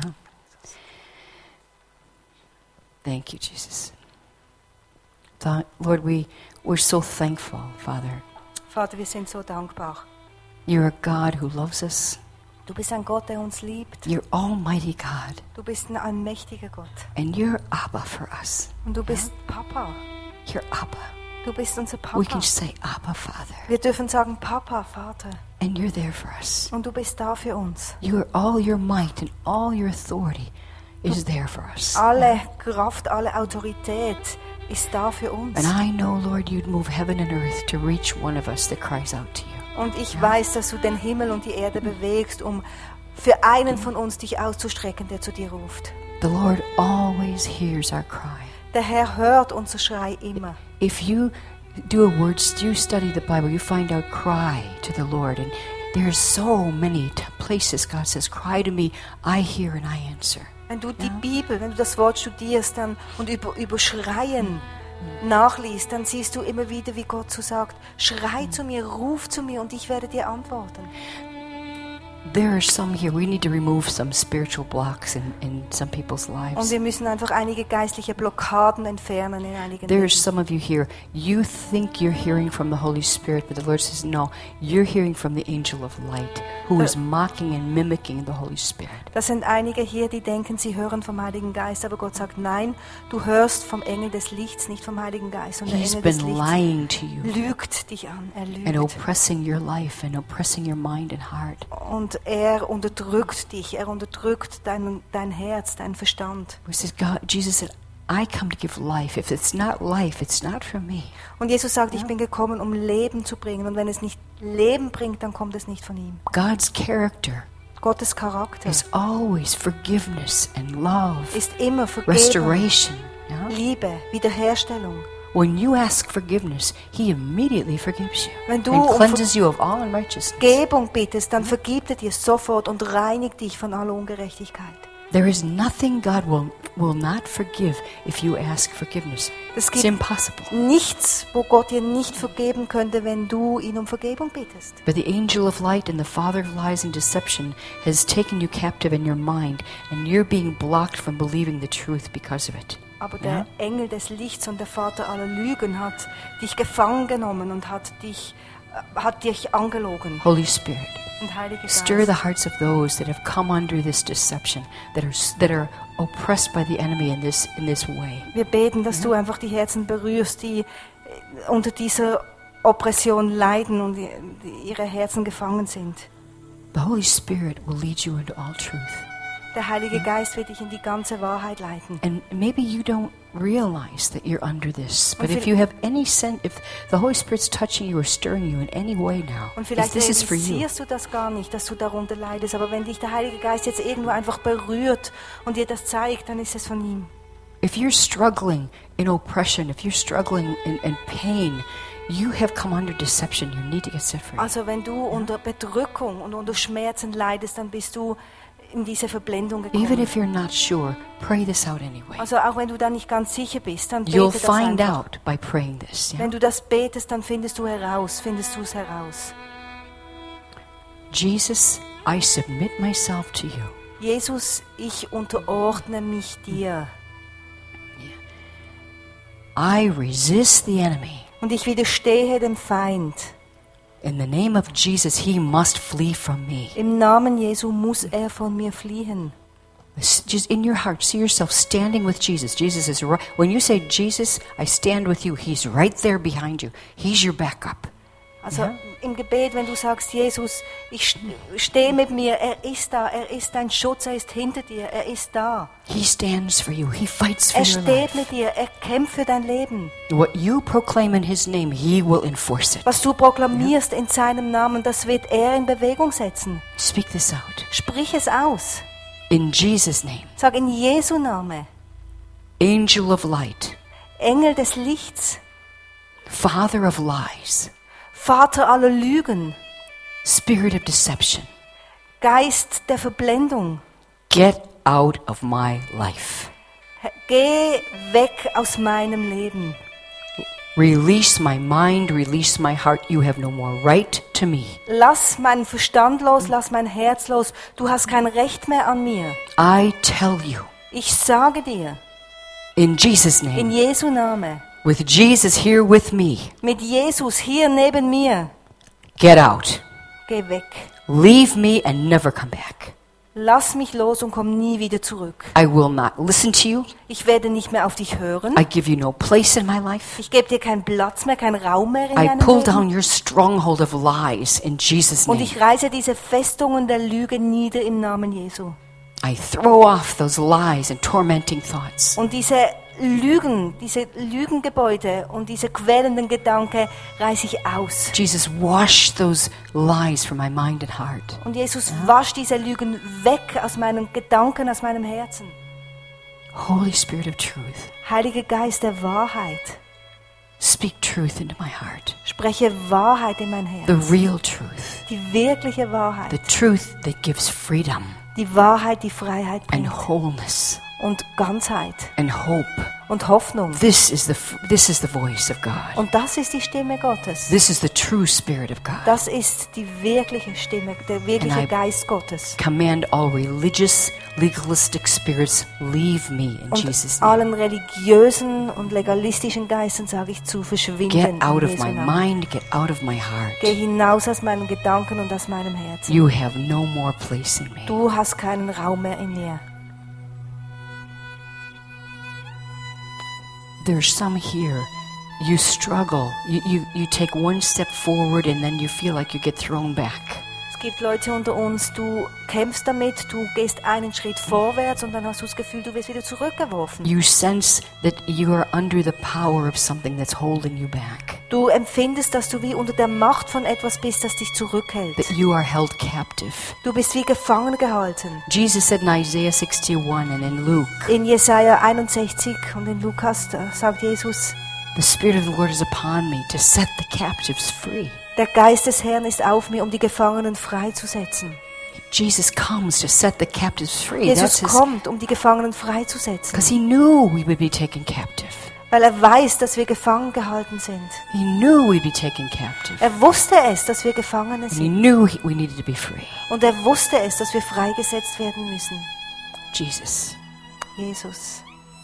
Speaker 3: Thank you, Jesus. Lord, we're so thankful, Father.
Speaker 2: Vater, wir sind so dankbar.
Speaker 3: You're a God who loves us.
Speaker 2: Du bist ein Gott, der uns liebt.
Speaker 3: You're Almighty God.
Speaker 2: Du bist ein allmächtiger Gott.
Speaker 3: And you're Abba for us.
Speaker 2: Und du bist Papa.
Speaker 3: You're Abba.
Speaker 2: Du bist unser
Speaker 3: We
Speaker 2: Papa.
Speaker 3: can say Abba, Father.
Speaker 2: Wir dürfen sagen, Papa, Vater.
Speaker 3: And you're there for us.
Speaker 2: Und du bist da für uns.
Speaker 3: All your might and all your authority is there for us.
Speaker 2: Alle Kraft, alle Autorität ist da für uns.
Speaker 3: And I know, Lord, you'd move heaven and earth to reach one of us that cries out to you.
Speaker 2: Und ich weiß, dass du den Himmel und die Erde bewegst, um für einen von uns dich auszustrecken, der zu dir ruft.
Speaker 3: The Lord always hears our cry.
Speaker 2: Der Herr hört unser Schrei immer.
Speaker 3: If you do a word, you study the Bible, you find out cry to the Lord. And there's so many places God says, cry to me, I hear and I answer.
Speaker 2: Wenn du die Bibel, wenn du das Wort studierst und über Schreien nachliest, dann siehst du immer wieder, wie Gott so sagt, schrei zu mir, ruf zu mir und ich werde dir antworten.
Speaker 3: There are some here, we need to remove some spiritual blocks in some people's
Speaker 2: Und
Speaker 3: lives.
Speaker 2: wir müssen einfach einige geistliche Blockaden entfernen in einigen
Speaker 3: There's
Speaker 2: Leben.
Speaker 3: some of you here, you think you're hearing from the Holy Spirit, but the Lord says, no, you're hearing from the angel of light, who is mocking and mimicking the Holy Spirit.
Speaker 2: Das sind einige hier, die denken, sie hören vom Heiligen Geist, aber Gott sagt, nein, du hörst vom Engel des Lichts, nicht vom Heiligen Geist. Und der
Speaker 3: He's
Speaker 2: Engel des
Speaker 3: been
Speaker 2: Lichts
Speaker 3: lying to you
Speaker 2: lügt dich an, er
Speaker 3: and
Speaker 2: lügt.
Speaker 3: oppressing your life and oppressing your mind and heart.
Speaker 2: Und er unterdrückt dich, er unterdrückt dein Herz, deinen Verstand.
Speaker 3: He says, God, Jesus said, I come to give life. If it's not life, it's not from me.
Speaker 2: Und Jesus sagt, ich bin gekommen, um Leben zu bringen. Und wenn es nicht Leben bringt, dann kommt es nicht von ihm.
Speaker 3: God's character
Speaker 2: Gottes Charakter
Speaker 3: is always forgiveness and love,
Speaker 2: ist immer Vergebung,
Speaker 3: restoration. Yeah?
Speaker 2: Liebe, Wiederherstellung.
Speaker 3: When you ask forgiveness, He immediately forgives you
Speaker 2: Wenn du
Speaker 3: and
Speaker 2: um
Speaker 3: cleanses you of all unrighteousness.
Speaker 2: Vergebung bittest, dann vergibt er dir sofort und reinigt dich von aller Ungerechtigkeit.
Speaker 3: There is nothing God will not forgive if you ask forgiveness.
Speaker 2: Es
Speaker 3: It's
Speaker 2: gibt
Speaker 3: impossible.
Speaker 2: nichts, wo Gott dir nicht vergeben könnte, wenn du ihn um Vergebung bittest.
Speaker 3: But the angel of light and the father of lies and deception has taken you captive in your mind, and you're being blocked from believing the truth because of it.
Speaker 2: Aber der Engel des Lichts und der Vater aller Lügen hat dich gefangen genommen und hat dich angelogen.
Speaker 3: Holy Spirit,
Speaker 2: Und Heiliger
Speaker 3: stir the
Speaker 2: Geist,
Speaker 3: hearts of those that have come under this deception, that are oppressed by the enemy in this way.
Speaker 2: wir beten, dass du einfach die Herzen berührst, die unter dieser Oppression leiden und die ihre Herzen gefangen sind.
Speaker 3: The Holy Spirit will lead you into all truth.
Speaker 2: Der Heilige Geist wird dich in die ganze Wahrheit leiten.
Speaker 3: And maybe you don't realize that you're under this, but
Speaker 2: Und
Speaker 3: if you have any sense, if the Holy Spirit's touching you or stirring you in any way now,
Speaker 2: Und vielleicht
Speaker 3: this is for you.
Speaker 2: realisierst du das gar nicht, dass du darunter leidest, aber wenn dich der Heilige Geist jetzt irgendwo einfach berührt und dir das zeigt, dann ist es von ihm.
Speaker 3: If you're struggling in oppression, if you're struggling in pain, you have come under deception. You need to get set free.
Speaker 2: Also wenn du unter Bedrückung und unter Schmerzen leidest, dann bist du in diese Verblendung
Speaker 3: Even
Speaker 2: gekommen.
Speaker 3: if you're not sure, pray this out anyway.
Speaker 2: Also auch wenn du da nicht ganz sicher bist, dann
Speaker 3: You'll
Speaker 2: bete das
Speaker 3: find
Speaker 2: einfach.
Speaker 3: out by praying this. Yeah?
Speaker 2: Wenn du das betest, dann findest du es heraus.
Speaker 3: Jesus, I submit myself to you.
Speaker 2: Jesus, ich unterordne mich dir
Speaker 3: I resist the enemy.
Speaker 2: und ich widerstehe dem Feind.
Speaker 3: In the name of Jesus, he must flee from me.
Speaker 2: Im Namen Jesu muss er von mir fliehen.
Speaker 3: Just in your heart, see yourself standing with Jesus. Jesus is right. When you say, Jesus, I stand with you, he's right there behind you. He's your backup.
Speaker 2: Also
Speaker 3: Ja.
Speaker 2: im Gebet, wenn du sagst, Jesus, ich stehe mit mir, er ist da, er ist dein Schutz, er ist hinter dir, er ist da.
Speaker 3: He stands for you. He fights for
Speaker 2: Er
Speaker 3: your
Speaker 2: steht
Speaker 3: life.
Speaker 2: mit dir, er kämpft für dein Leben.
Speaker 3: What you proclaim in his name, he will enforce it.
Speaker 2: Was du proklamierst in seinem Namen, das wird er in Bewegung setzen.
Speaker 3: Speak this out.
Speaker 2: Sprich es aus.
Speaker 3: In Jesus' name.
Speaker 2: Sag in Jesu Name,
Speaker 3: Angel of light.
Speaker 2: Engel des Lichts,
Speaker 3: Father of lies.
Speaker 2: Vater aller Lügen,
Speaker 3: Spirit of deception.
Speaker 2: Geist der Verblendung,
Speaker 3: Get out of my life.
Speaker 2: geh weg aus meinem Leben.
Speaker 3: Release my mind, release my heart. You have no more right to me.
Speaker 2: Lass meinen Verstand los, lass mein Herz los. Du hast kein Recht mehr an mir.
Speaker 3: I tell you,
Speaker 2: Ich sage dir,
Speaker 3: in Jesus'
Speaker 2: in
Speaker 3: name,
Speaker 2: Jesu Name,
Speaker 3: with Jesus here with me,
Speaker 2: mit Jesus hier neben mir,
Speaker 3: get out.
Speaker 2: geh weg.
Speaker 3: Leave me and never come back.
Speaker 2: Lass mich los und komm nie wieder zurück.
Speaker 3: I will not listen to you.
Speaker 2: Ich werde nicht mehr auf dich hören.
Speaker 3: I give you no place in my life.
Speaker 2: Ich gebe dir keinen Platz mehr, keinen Raum mehr in
Speaker 3: I
Speaker 2: deinem
Speaker 3: pull
Speaker 2: Leben.
Speaker 3: down your stronghold of lies in Jesus'
Speaker 2: Und
Speaker 3: name.
Speaker 2: ich reiße diese Festungen der Lüge nieder im Namen Jesu.
Speaker 3: I throw off those lies and tormenting thoughts.
Speaker 2: Und diese Lügen, diese Lügengebäude und diese quälenden Gedanken reiße ich aus.
Speaker 3: Jesus, wash those lies from my mind and heart.
Speaker 2: Und Jesus, wasch diese Lügen weg aus meinen Gedanken, aus meinem Herzen.
Speaker 3: Holy Spirit of truth,
Speaker 2: Heiliger Geist der Wahrheit,
Speaker 3: speak truth into my heart.
Speaker 2: spreche Wahrheit in mein
Speaker 3: The
Speaker 2: Herz.
Speaker 3: real truth.
Speaker 2: Die wirkliche Wahrheit.
Speaker 3: The truth that gives freedom
Speaker 2: Die Wahrheit, die Freiheit
Speaker 3: and
Speaker 2: bringt.
Speaker 3: wholeness
Speaker 2: Und Ganzheit.
Speaker 3: and hope.
Speaker 2: Und Hoffnung.
Speaker 3: This is the voice of God.
Speaker 2: Und das ist die Stimme Gottes.
Speaker 3: This is the true Spirit of God.
Speaker 2: Das ist die wirkliche Stimme, der wirkliche
Speaker 3: And I-
Speaker 2: Geist Gottes.
Speaker 3: Command all religious, legalistic spirits, leave me in
Speaker 2: Und
Speaker 3: Jesus' name.
Speaker 2: allen religiösen und legalistischen Geistern sage ich zu verschwinden.
Speaker 3: Get out
Speaker 2: in
Speaker 3: of
Speaker 2: Jesu
Speaker 3: my
Speaker 2: Namen.
Speaker 3: mind, get out of my heart.
Speaker 2: Geh hinaus aus meinen Gedanken und aus meinem Herzen.
Speaker 3: You have no more place in me.
Speaker 2: Du hast keinen Raum mehr in mir.
Speaker 3: There's some here. You struggle. You take one step forward and then you feel like you get thrown back.
Speaker 2: Es Es gibt Leute unter uns, du kämpfst damit, du gehst einen Schritt vorwärts und dann hast du das Gefühl, du wirst wieder zurückgeworfen.
Speaker 3: You sense that you are under the power of something that's holding you back.
Speaker 2: Du empfindest, dass du wie unter der Macht von etwas bist, das dich zurückhält.
Speaker 3: That you are held captive.
Speaker 2: Du bist wie gefangen gehalten.
Speaker 3: Jesus said in Isaiah 61 and in Luke,
Speaker 2: In Jesaja 61 und in Lukas sagt Jesus,
Speaker 3: the Spirit of the Lord is upon me to set the captives free.
Speaker 2: der Geist des Herrn ist auf mir, um die Gefangenen freizusetzen.
Speaker 3: Jesus comes to set the captives free.
Speaker 2: Jesus kommt, um die Gefangenen freizusetzen.
Speaker 3: Because he knew we would be taken captive.
Speaker 2: Weil er weiß, dass wir gefangen gehalten sind.
Speaker 3: He knew we'd be taken captive.
Speaker 2: Er wusste es, dass wir Gefangene
Speaker 3: And he
Speaker 2: sind.
Speaker 3: knew we needed to be free.
Speaker 2: Und er wusste es, dass wir freigesetzt werden müssen.
Speaker 3: Jesus.
Speaker 2: Jesus.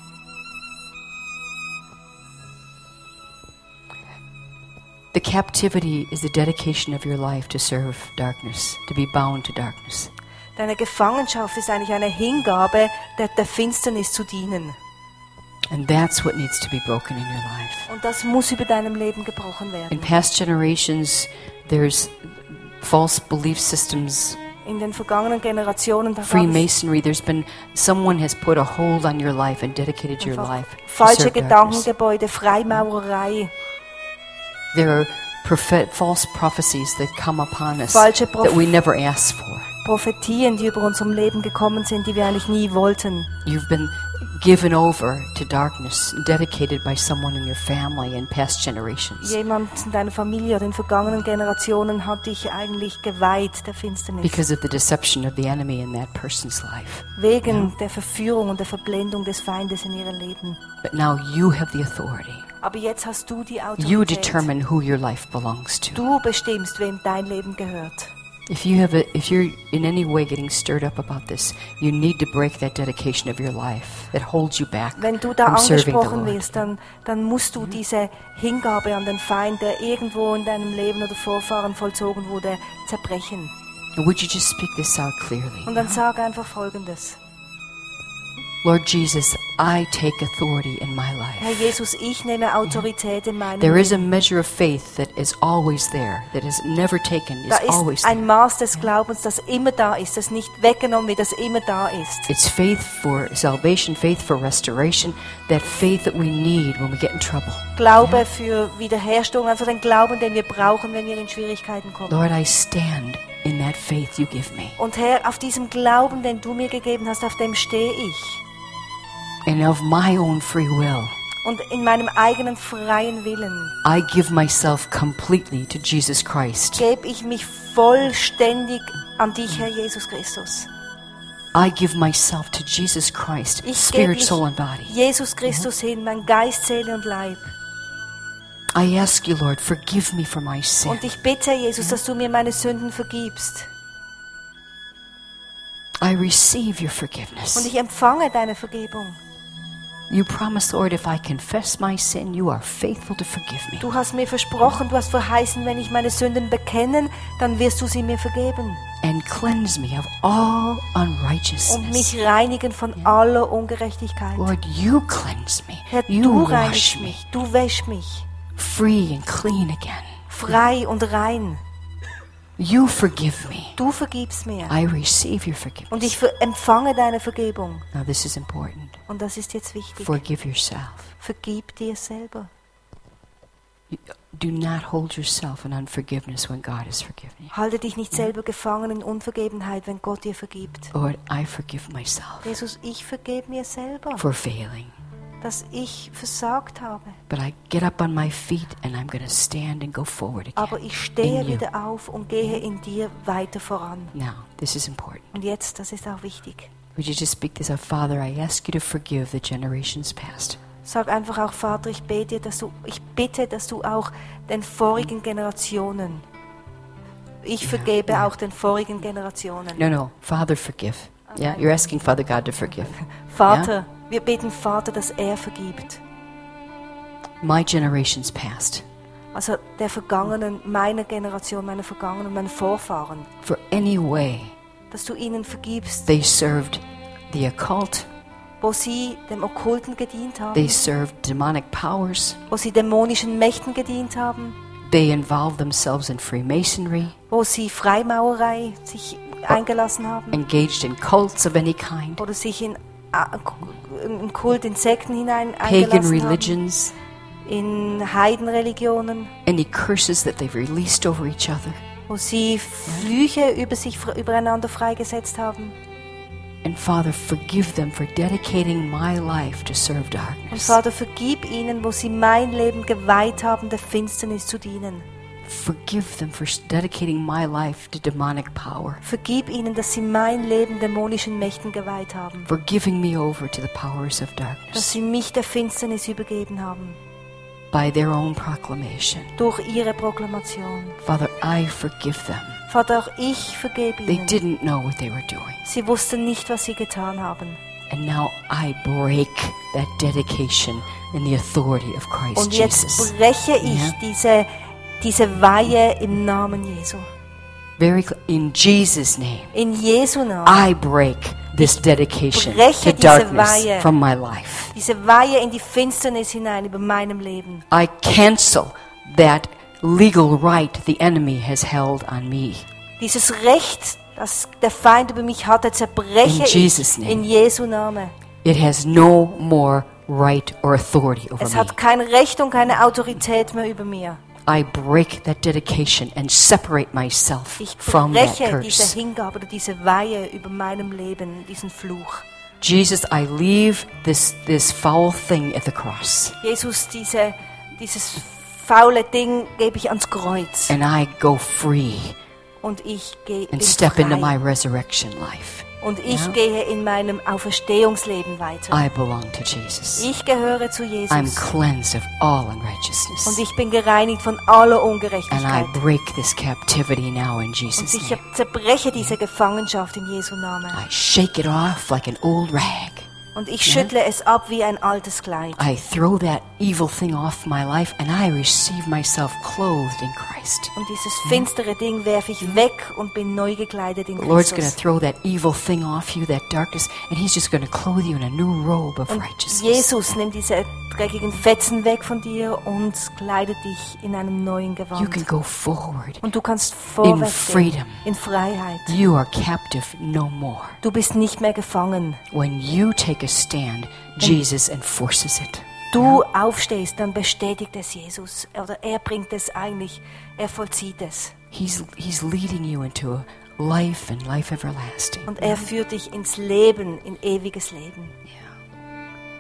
Speaker 3: The captivity is the dedication of your life to serve darkness, to be bound to darkness.
Speaker 2: Deine Gefangenschaft ist eigentlich eine Hingabe, der Finsternis zu dienen.
Speaker 3: And that's what needs to be broken in your life.
Speaker 2: Und das muss über deinem Leben gebrochen
Speaker 3: In
Speaker 2: werden.
Speaker 3: past generations, there's false belief systems,
Speaker 2: In den vergangenen Generationen, da gab es
Speaker 3: Freemasonry. There's been someone has put a hold on your life and dedicated your
Speaker 2: einfach
Speaker 3: life to
Speaker 2: falsche
Speaker 3: serve darkness.
Speaker 2: Gedankengebäude, Freimaurerei,
Speaker 3: There are false prophecies that come upon us
Speaker 2: Falsche
Speaker 3: that we never asked for.
Speaker 2: Prophetien, die über unserem Leben gekommen sind, die wir eigentlich nie wollten.
Speaker 3: You've been given over to darkness, dedicated by someone in your family in past generations.
Speaker 2: Jemand in deiner Familie oder in vergangenen Generationen hat dich eigentlich geweiht der Finsternis.
Speaker 3: Because of the deception of the enemy in that person's life.
Speaker 2: Wegen der Verführung und der Verblendung des Feindes in ihrem Leben.
Speaker 3: But now you have the authority.
Speaker 2: Aber jetzt hast du die
Speaker 3: You
Speaker 2: Autorität.
Speaker 3: determine who your life belongs to.
Speaker 2: Du bestimmst, wem dein Leben gehört.
Speaker 3: If you're in any way getting stirred up about this, you need to break that dedication of your life that holds you back
Speaker 2: Wenn du da
Speaker 3: from serving the
Speaker 2: angesprochen
Speaker 3: Lord.
Speaker 2: wirst, dann musst du diese Hingabe an den Feind, der irgendwo in deinem Leben oder Vorfahren vollzogen wurde, zerbrechen.
Speaker 3: And would you just speak this out clearly?
Speaker 2: Und dann sag einfach Folgendes.
Speaker 3: Lord Jesus, I take authority in my
Speaker 2: Herr
Speaker 3: life.
Speaker 2: Jesus, ich nehme Autorität in meinem
Speaker 3: There is a
Speaker 2: Leben.
Speaker 3: measure of faith that is always there, that is never taken, is
Speaker 2: Da
Speaker 3: always
Speaker 2: ist
Speaker 3: there.
Speaker 2: ein Maß des Glaubens, das immer da ist, das nicht weggenommen wird, das immer da ist.
Speaker 3: It's faith for salvation, faith for restoration, that faith that we need when we get in trouble.
Speaker 2: Glaube für Wiederherstellung, einfach den Glauben, den wir brauchen, wenn wir in Schwierigkeiten kommen.
Speaker 3: Lord, I stand in that faith you give me.
Speaker 2: Und Herr, auf diesem Glauben, den du mir gegeben hast, auf dem stehe ich.
Speaker 3: And of my own free will,
Speaker 2: Und in meinem eigenen freien Willen
Speaker 3: I give myself completely to Jesus Christ.
Speaker 2: gebe ich mich vollständig an dich, Herr Jesus Christus.
Speaker 3: I give myself to Jesus Christ,
Speaker 2: Ich gebe
Speaker 3: spirit,
Speaker 2: mich
Speaker 3: soul, and body.
Speaker 2: Jesus Christus hin, mein Geist, Seele und Leib.
Speaker 3: I ask you, Lord, forgive me for my sin.
Speaker 2: Und ich bitte, Jesus, dass du mir meine Sünden vergibst.
Speaker 3: I receive your
Speaker 2: Und
Speaker 3: forgiveness.
Speaker 2: ich empfange deine Vergebung.
Speaker 3: You promise, Lord, if I confess my sin, you are faithful to forgive me.
Speaker 2: Du hast mir versprochen, du hast verheißen, wenn ich meine Sünden bekenne, dann wirst du sie mir vergeben.
Speaker 3: And cleanse me of all
Speaker 2: Und
Speaker 3: unrighteousness.
Speaker 2: mich reinigen von aller Ungerechtigkeit.
Speaker 3: Lord, you cleanse me.
Speaker 2: Herr,
Speaker 3: You
Speaker 2: du
Speaker 3: wash
Speaker 2: reinigst
Speaker 3: me
Speaker 2: mich, du wäschst mich.
Speaker 3: free and clean again.
Speaker 2: Frei und rein.
Speaker 3: You forgive me.
Speaker 2: Du vergibst mir.
Speaker 3: I receive your
Speaker 2: Und ich
Speaker 3: forgiveness.
Speaker 2: empfange deine Vergebung.
Speaker 3: Now this is important.
Speaker 2: Und das ist jetzt wichtig.
Speaker 3: Forgive yourself.
Speaker 2: Vergib dir selber.
Speaker 3: Do not hold yourself in unforgiveness when God has forgiven you.
Speaker 2: Halte dich nicht selber gefangen in Unvergebenheit, wenn Gott dir vergibt.
Speaker 3: Lord, I forgive myself
Speaker 2: Jesus, ich vergebe mir selber,
Speaker 3: for failing.
Speaker 2: dass ich versagt habe.
Speaker 3: But I get up on my feet and I'm going to stand and go forward
Speaker 2: Aber
Speaker 3: again.
Speaker 2: ich stehe
Speaker 3: in you.
Speaker 2: wieder auf und gehe in dir weiter voran.
Speaker 3: Now, this is important.
Speaker 2: Und jetzt, das ist auch wichtig.
Speaker 3: Would you just speak this out? Father, I ask you to forgive the generations past.
Speaker 2: Sag einfach auch, Vater, ich bitte, dass du auch den vorigen Generationen, ich vergebe auch den vorigen Generationen.
Speaker 3: No, Father, forgive. Yeah, you're asking Father God to forgive.
Speaker 2: Vater, wir beten Vater, dass er vergibt.
Speaker 3: My generations past.
Speaker 2: Also der vergangenen, meiner Generation, meine Vergangenen, meine Vorfahren,
Speaker 3: For any way
Speaker 2: dass du ihnen vergibst,
Speaker 3: they served the occult,
Speaker 2: wo sie dem Okkulten gedient
Speaker 3: they
Speaker 2: haben,
Speaker 3: served demonic powers,
Speaker 2: wo sie dämonischen Mächten gedient haben,
Speaker 3: They involve themselves in Freemasonry,
Speaker 2: wo sie Freimaurerei sich eingelassen haben
Speaker 3: engaged in cults of any kind,
Speaker 2: oder sich in Kult, in Sekten hinein
Speaker 3: pagan
Speaker 2: eingelassen haben,
Speaker 3: religions,
Speaker 2: in Heidenreligionen,
Speaker 3: any curses that they've released over each other.
Speaker 2: wo sie Flüche übereinander freigesetzt haben.
Speaker 3: And Father, forgive them for dedicating my life to serve
Speaker 2: Und
Speaker 3: darkness.
Speaker 2: Vater, vergib ihnen, wo sie mein Leben geweiht haben, der Finsternis zu dienen.
Speaker 3: Forgive them for dedicating my life to demonic power,
Speaker 2: Vergib ihnen, dass sie mein Leben dämonischen Mächten geweiht haben.
Speaker 3: for giving me over to the powers of
Speaker 2: Dass
Speaker 3: darkness
Speaker 2: sie mich der Finsternis übergeben haben.
Speaker 3: by their own proclamation.
Speaker 2: Durch ihre Proklamation.
Speaker 3: Father, I forgive them.
Speaker 2: Vater, auch ich vergebe
Speaker 3: They
Speaker 2: ihnen.
Speaker 3: didn't know what they were doing.
Speaker 2: Sie wussten nicht, was sie getan haben.
Speaker 3: And now I break that dedication in the authority of Christ
Speaker 2: Und jetzt
Speaker 3: Jesus.
Speaker 2: breche ich
Speaker 3: Ja.
Speaker 2: diese Weihe im Namen Jesu.
Speaker 3: In Jesus' name,
Speaker 2: In Jesu Namen.
Speaker 3: I break this dedication
Speaker 2: breche
Speaker 3: to
Speaker 2: diese
Speaker 3: darkness
Speaker 2: Weihe.
Speaker 3: from my life.
Speaker 2: Diese Weihe in die Finsternis hinein über meinem Leben.
Speaker 3: I cancel that legal right the enemy has held on me.
Speaker 2: Dieses Recht, das der Feind über mich hatte, zerbreche
Speaker 3: In Jesus'
Speaker 2: ich
Speaker 3: name.
Speaker 2: in Jesu Namen.
Speaker 3: It has no more right or authority over
Speaker 2: Es
Speaker 3: me.
Speaker 2: hat kein Recht und keine Autorität mehr über mir.
Speaker 3: I break that dedication and separate myself
Speaker 2: Ich
Speaker 3: from that
Speaker 2: breche diese
Speaker 3: curse.
Speaker 2: Hingabe oder diese Weihe über meinem Leben, diesen Fluch.
Speaker 3: Jesus, I leave this foul thing at the cross,
Speaker 2: Jesus, dieses faule Ding gebe ich ans Kreuz.
Speaker 3: and I go free
Speaker 2: Und ich gehe
Speaker 3: and
Speaker 2: bin
Speaker 3: step into my
Speaker 2: frei.
Speaker 3: resurrection life.
Speaker 2: Und ich
Speaker 3: Ja.
Speaker 2: gehe in meinem Auferstehungsleben weiter.
Speaker 3: I belong to Jesus.
Speaker 2: Ich gehöre zu Jesus.
Speaker 3: I'm cleansed of all unrighteousness.
Speaker 2: Und ich bin gereinigt von aller
Speaker 3: And I
Speaker 2: Ungerechtigkeit.
Speaker 3: break this captivity now in
Speaker 2: Und
Speaker 3: Jesus'
Speaker 2: ich
Speaker 3: name.
Speaker 2: zerbreche diese Gefangenschaft in Jesu Namen.
Speaker 3: I shake it off like an old rag.
Speaker 2: Und ich schüttle es ab wie ein altes Kleid.
Speaker 3: I throw that evil thing off my life and I receive myself clothed in Christ.
Speaker 2: Und dieses finstere Ding werfe ich weg und bin neu gekleidet in
Speaker 3: The Lord's going to
Speaker 2: Christus.
Speaker 3: throw that evil thing off you, that darkness, and He's just going to clothe you in a new robe of
Speaker 2: Und
Speaker 3: righteousness.
Speaker 2: Jesus nimmt diese dreckigen Fetzen weg von dir und kleidet dich in einem neuen
Speaker 3: You
Speaker 2: Gewand.
Speaker 3: can go forward.
Speaker 2: Und du kannst vorwärts gehen,
Speaker 3: freedom.
Speaker 2: in Freiheit.
Speaker 3: You are captive no more.
Speaker 2: Du bist nicht mehr gefangen.
Speaker 3: When you take a stand, Jesus enforces it.
Speaker 2: Du aufstehst, dann bestätigt es Jesus. Oder er bringt es eigentlich, er vollzieht es.
Speaker 3: He's leading you into a life and life everlasting.
Speaker 2: Und er führt dich ins Leben, in ewiges Leben.
Speaker 3: Yeah.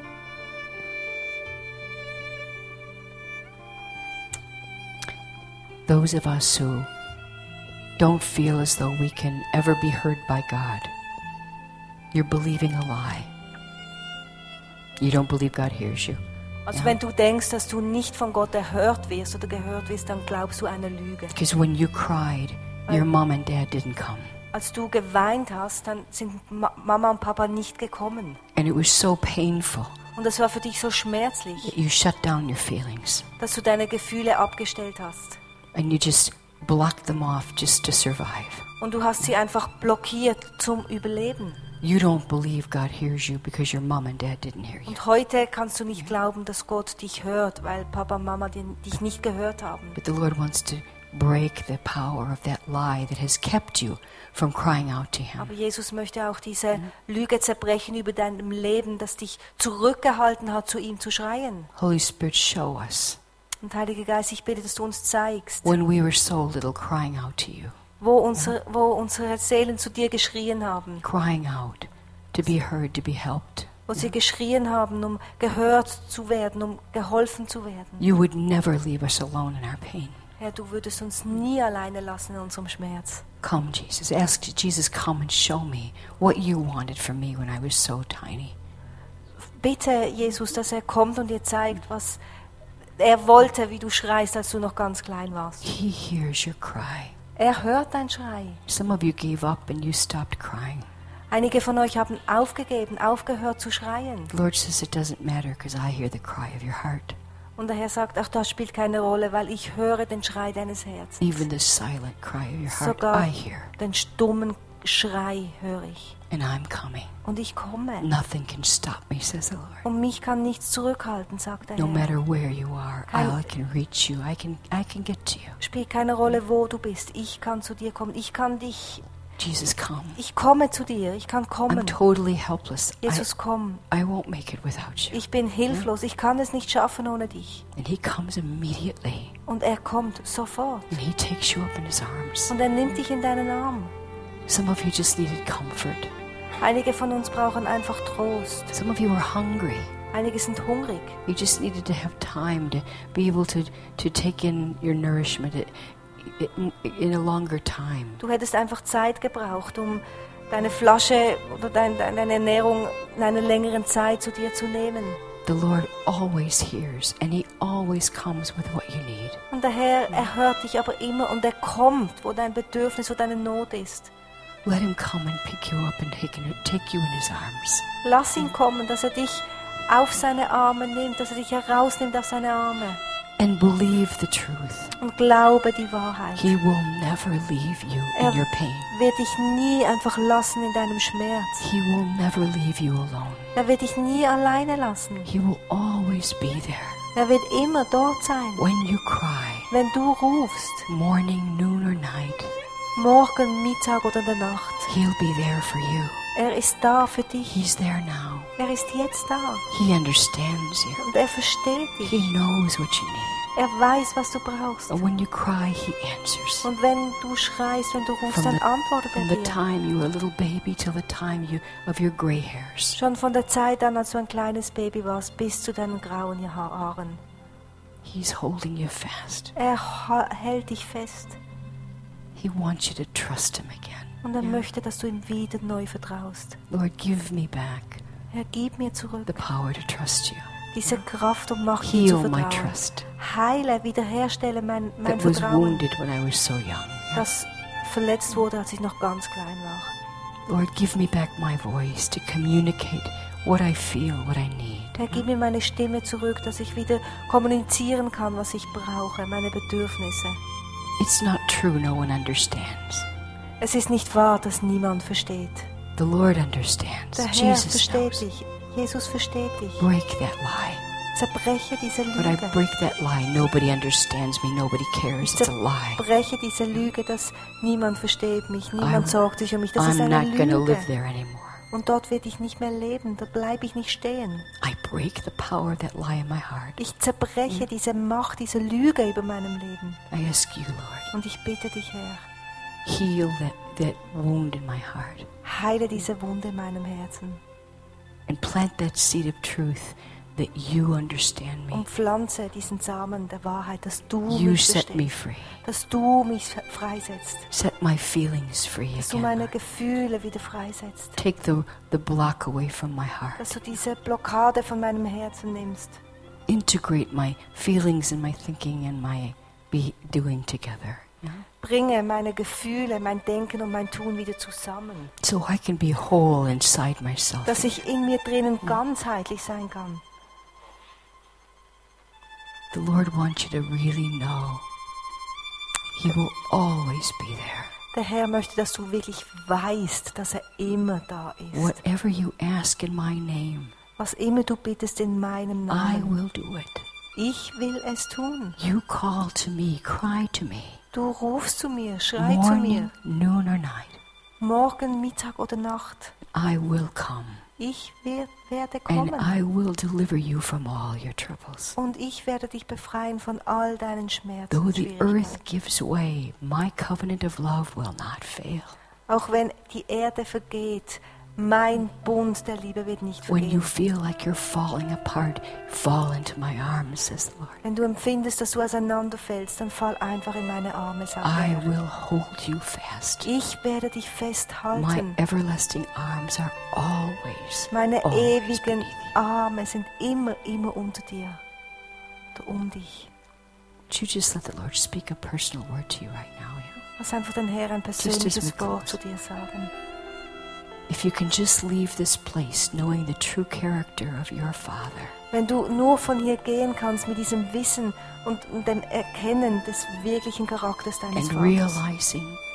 Speaker 3: Those of us who don't feel as though we can ever be heard by God, you're believing a lie. You don't believe God hears you.
Speaker 2: Also
Speaker 3: Ja.
Speaker 2: wenn du denkst, dass du nicht von Gott erhört wirst oder gehört wirst, dann glaubst du eine Lüge.
Speaker 3: Because when you cried, your mom and dad didn't come.
Speaker 2: Als du geweint hast, dann sind Mama und Papa nicht gekommen.
Speaker 3: And it was so painful
Speaker 2: Und das war für dich so schmerzlich,
Speaker 3: that you shut down your feelings
Speaker 2: dass du deine Gefühle abgestellt hast.
Speaker 3: and you just blocked them off just to survive.
Speaker 2: Und du hast sie einfach blockiert zum Überleben.
Speaker 3: You don't believe God hears you because your mom and dad didn't hear you.
Speaker 2: Und heute kannst du nicht glauben, dass Gott dich hört, weil Papa und Mama dich nicht gehört haben.
Speaker 3: But the Lord wants to break the power of that lie that has kept you from crying out to Him.
Speaker 2: Aber Jesus möchte auch diese Lüge zerbrechen über deinem Leben, das dich zurückgehalten hat, zu ihm zu schreien.
Speaker 3: Holy Spirit, show us
Speaker 2: Und Heiliger Geist, ich bitte, dass du uns zeigst,
Speaker 3: when we were so little crying out to you,
Speaker 2: wo unsere Seelen zu dir geschrien haben.
Speaker 3: crying out to be heard, to be helped.
Speaker 2: Wo sie geschrien haben, um gehört zu werden, um geholfen zu werden.
Speaker 3: You would never leave us alone in our pain.
Speaker 2: Herr, du würdest uns nie alleine lassen in unserem Schmerz.
Speaker 3: Come, Jesus. Ask Jesus, come and show me what you wanted from me when I was so tiny.
Speaker 2: Bitte, Jesus, dass er kommt und dir zeigt, was er wollte, wie du schreist, als du noch ganz klein warst.
Speaker 3: He hears your cry.
Speaker 2: Er hört dein Schrei.
Speaker 3: Some of you gave up and you stopped crying.
Speaker 2: Einige von euch haben aufgegeben, aufgehört zu schreien.
Speaker 3: The Lord says it doesn't matter because I hear the cry of your heart.
Speaker 2: Und der Herr sagt, ach, das spielt keine Rolle, weil ich höre den Schrei deines Herzens.
Speaker 3: Even the silent cry of your heart,
Speaker 2: Sogar
Speaker 3: I hear.
Speaker 2: den stummen Schrei höre ich.
Speaker 3: And I'm coming.
Speaker 2: Und ich komme.
Speaker 3: Nothing can stop me, says the Lord.
Speaker 2: Und mich kann nichts zurückhalten, sagt der
Speaker 3: No
Speaker 2: Herr.
Speaker 3: matter where you are,
Speaker 2: Kein-
Speaker 3: I can reach you. I can get to you.
Speaker 2: Spielt keine Rolle, wo du bist. Ich kann zu dir kommen. Ich kann dich.
Speaker 3: Jesus, come.
Speaker 2: Ich komme zu dir. Ich kann
Speaker 3: I'm
Speaker 2: kommen.
Speaker 3: totally helpless.
Speaker 2: Jesus, komm.
Speaker 3: I won't make it without you.
Speaker 2: Ich bin hilflos. Ich kann es nicht schaffen ohne dich.
Speaker 3: And he comes immediately.
Speaker 2: Und er kommt sofort.
Speaker 3: And he takes you up in his arms.
Speaker 2: Und er nimmt dich in deinen Arm.
Speaker 3: Some of you just needed comfort.
Speaker 2: Einige von uns brauchen einfach Trost.
Speaker 3: Some of you are hungry.
Speaker 2: Einige sind hungrig.
Speaker 3: You just needed to have time to be able to take in your nourishment in a longer time.
Speaker 2: Du hättest einfach Zeit gebraucht, um deine Flasche oder deine Ernährung in einer längeren Zeit zu dir zu nehmen.
Speaker 3: The Lord always hears and he always comes with what you need.
Speaker 2: Und der Herr, er hört dich aber immer und er kommt, wo dein Bedürfnis, wo deine Not ist.
Speaker 3: Let him come and pick you up and take you in his arms.
Speaker 2: Lass ihn kommen, dass er dich auf seine Arme nimmt, dass er dich herausnimmt auf seine Arme.
Speaker 3: And believe the truth.
Speaker 2: Und glaube die Wahrheit.
Speaker 3: He will never leave you in your pain.
Speaker 2: Wird dich nie einfach lassen in deinem Schmerz.
Speaker 3: He will never leave you alone.
Speaker 2: Er wird dich nie alleine lassen.
Speaker 3: He will always be there.
Speaker 2: Er wird immer dort sein.
Speaker 3: When you cry,
Speaker 2: Wenn du rufst,
Speaker 3: morning, noon or night,
Speaker 2: morgen, Mittag oder in der Nacht,
Speaker 3: he'll be there for you.
Speaker 2: er ist da für dich.
Speaker 3: He's there now.
Speaker 2: Er ist jetzt da.
Speaker 3: He understands you.
Speaker 2: Und er versteht dich.
Speaker 3: He knows what you need.
Speaker 2: Er weiß, was du brauchst.
Speaker 3: And when you cry, he answers.
Speaker 2: Und wenn du schreist, wenn du rufst,
Speaker 3: From
Speaker 2: dann
Speaker 3: the-
Speaker 2: antwortet
Speaker 3: From
Speaker 2: er
Speaker 3: the
Speaker 2: dir.
Speaker 3: time you were a little baby till the time of your gray hairs.
Speaker 2: Schon von der Zeit an, als du ein kleines Baby warst, bis zu deinen grauen Haaren.
Speaker 3: He's holding you fast.
Speaker 2: Er hält dich fest.
Speaker 3: He wants you to trust him again.
Speaker 2: Und er
Speaker 3: Yeah.
Speaker 2: möchte, dass du ihm wieder neu vertraust.
Speaker 3: Lord, give me back
Speaker 2: Herr, gib mir zurück
Speaker 3: the power to trust you.
Speaker 2: diese Kraft und Macht, dir zu
Speaker 3: Heal my
Speaker 2: vertrauen.
Speaker 3: trust
Speaker 2: Heile, wiederherstelle mein
Speaker 3: that was
Speaker 2: Vertrauen,
Speaker 3: wounded when I was so young.
Speaker 2: das verletzt wurde, als ich noch ganz klein war.
Speaker 3: Lord, give me back my voice to communicate what I feel, what I need.
Speaker 2: Herr, gib mir meine Stimme zurück, dass ich wieder kommunizieren kann, was ich brauche, meine Bedürfnisse.
Speaker 3: It's not true no one understands.
Speaker 2: Es ist nicht wahr, dass niemand versteht.
Speaker 3: The Lord understands.
Speaker 2: Der Herr
Speaker 3: Jesus
Speaker 2: versteht
Speaker 3: knows.
Speaker 2: dich. Jesus versteht dich.
Speaker 3: Break that lie.
Speaker 2: Zerbreche diese
Speaker 3: But I
Speaker 2: Lüge.
Speaker 3: break that lie. Nobody understands me. Nobody cares. It's a lie.
Speaker 2: Zerbreche diese Lüge, dass niemand versteht mich, niemand
Speaker 3: I'm-
Speaker 2: sorgt sich um mich. Das ist
Speaker 3: I'm
Speaker 2: eine
Speaker 3: not going to live
Speaker 2: Lüge.
Speaker 3: there anymore.
Speaker 2: Und dort werde ich nicht mehr leben, dort bleibe ich nicht stehen.
Speaker 3: I break the power of that lie in my heart.
Speaker 2: Ich zerbreche diese Macht, diese Lüge über meinem Leben.
Speaker 3: I ask you, Lord,
Speaker 2: Und ich bitte dich, Herr,
Speaker 3: heal that wound in my heart
Speaker 2: heile diese Wunde in meinem Herzen
Speaker 3: and plant that seed of truth that you understand me.
Speaker 2: und pflanze diesen Samen der Wahrheit, dass du
Speaker 3: You
Speaker 2: mich
Speaker 3: set me
Speaker 2: verstehst,
Speaker 3: free.
Speaker 2: dass du mich freisetzt,
Speaker 3: Set my feelings free
Speaker 2: dass du
Speaker 3: again.
Speaker 2: meine
Speaker 3: Lord.
Speaker 2: Gefühle wieder freisetzt,
Speaker 3: Take the block away from my heart.
Speaker 2: dass du diese Blockade von meinem Herzen nimmst.
Speaker 3: Integrate my feelings and my thinking and my doing together. Yeah?
Speaker 2: Bringe meine Gefühle, mein Denken und mein Tun wieder zusammen,
Speaker 3: So I can be whole inside myself.
Speaker 2: dass ich in mir drinnen ganzheitlich sein kann.
Speaker 3: The Lord wants you to really know He will always be there.
Speaker 2: Der Herr möchte, dass du wirklich weißt, dass er immer da ist.
Speaker 3: Whatever you ask in my name,
Speaker 2: Was immer du bittest in meinem
Speaker 3: I
Speaker 2: Namen,
Speaker 3: will do it.
Speaker 2: ich will es tun.
Speaker 3: You call to me, cry to me.
Speaker 2: Du rufst zu mir, schrei zu mir,
Speaker 3: Morning, noon or night.
Speaker 2: morgen, Mittag oder Nacht.
Speaker 3: I will come.
Speaker 2: Ich werde
Speaker 3: And
Speaker 2: kommen
Speaker 3: I will deliver you from all your troubles.
Speaker 2: und ich werde dich befreien von all deinen Schmerzen
Speaker 3: Though
Speaker 2: und
Speaker 3: the
Speaker 2: Schwierigkeiten.
Speaker 3: earth gives way, my covenant of love will not fail.
Speaker 2: Auch wenn die Erde vergeht, mein Bund der Liebe wird nicht
Speaker 3: When you
Speaker 2: vergehen.
Speaker 3: feel like you're falling apart, fall into my arms, says the Lord.
Speaker 2: Wenn du empfindest, dass du auseinanderfällst, dann fall einfach in meine Arme, sagt der
Speaker 3: I
Speaker 2: Herr.
Speaker 3: will hold you fast.
Speaker 2: Ich werde dich
Speaker 3: My
Speaker 2: festhalten.
Speaker 3: everlasting arms are always,
Speaker 2: Meine
Speaker 3: always
Speaker 2: ewigen
Speaker 3: beneath you.
Speaker 2: Arme sind immer unter dir. Oder um dich.
Speaker 3: Would you just let the Lord speak a personal word to you right now? Yeah?
Speaker 2: Lass einfach den Herrn ein
Speaker 3: as
Speaker 2: persönliches
Speaker 3: we
Speaker 2: Wort
Speaker 3: close.
Speaker 2: zu dir sagen.
Speaker 3: If you can just leave this place knowing the true character of your Father,
Speaker 2: Wenn du nur von hier gehen kannst mit diesem Wissen und dem Erkennen des wirklichen Charakters deines
Speaker 3: and
Speaker 2: Vaters
Speaker 3: realizing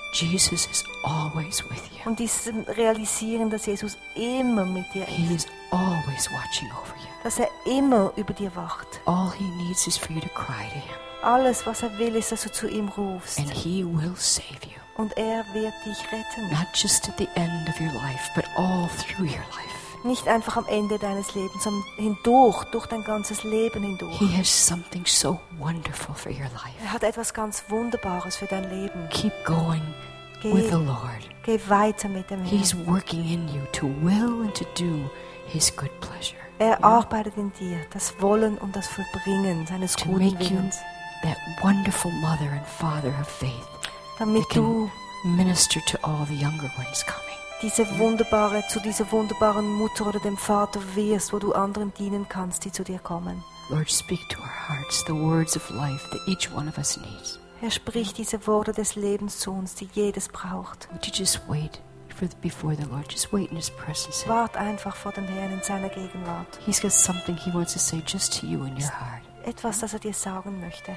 Speaker 3: Jesus is always with you.
Speaker 2: Und dieses Realisieren, dass Jesus immer mit dir
Speaker 3: He
Speaker 2: ist.
Speaker 3: is always watching over you.
Speaker 2: Dass er immer über dir wacht.
Speaker 3: All he needs is for you to cry to him,
Speaker 2: Alles, was er will, ist, dass du zu ihm rufst.
Speaker 3: and he will save you.
Speaker 2: Und er wird dich retten.
Speaker 3: Not just at the end of your life, but all through your life.
Speaker 2: Nicht einfach am Ende deines Lebens, sondern hindurch, durch dein ganzes Leben hindurch.
Speaker 3: He has something so wonderful for your life.
Speaker 2: Er hat etwas ganz Wunderbares für dein Leben.
Speaker 3: Keep going
Speaker 2: Geh,
Speaker 3: with the Lord.
Speaker 2: geh weiter mit dem
Speaker 3: He's
Speaker 2: Herrn.
Speaker 3: working in you to will and to do his good pleasure.
Speaker 2: Er arbeitet in dir, das Wollen und das Vollbringen seines
Speaker 3: To
Speaker 2: guten
Speaker 3: make you
Speaker 2: Willens,
Speaker 3: that wonderful mother and father of faith
Speaker 2: damit
Speaker 3: that can
Speaker 2: du
Speaker 3: minister to all the younger ones coming.
Speaker 2: zu dieser wunderbaren Mutter oder dem Vater wirst, wo du anderen dienen kannst, die zu dir kommen.
Speaker 3: Lord, speak to our hearts the words of life that each one of us needs.
Speaker 2: Er spricht diese Worte des Lebens zu uns, die jedes braucht.
Speaker 3: Would you just wait before the Lord? Just wait in his presence.
Speaker 2: Wart einfach vor dem Herrn in seiner Gegenwart.
Speaker 3: He's got something he wants to say just to you in your heart.
Speaker 2: Etwas, das er dir sagen möchte.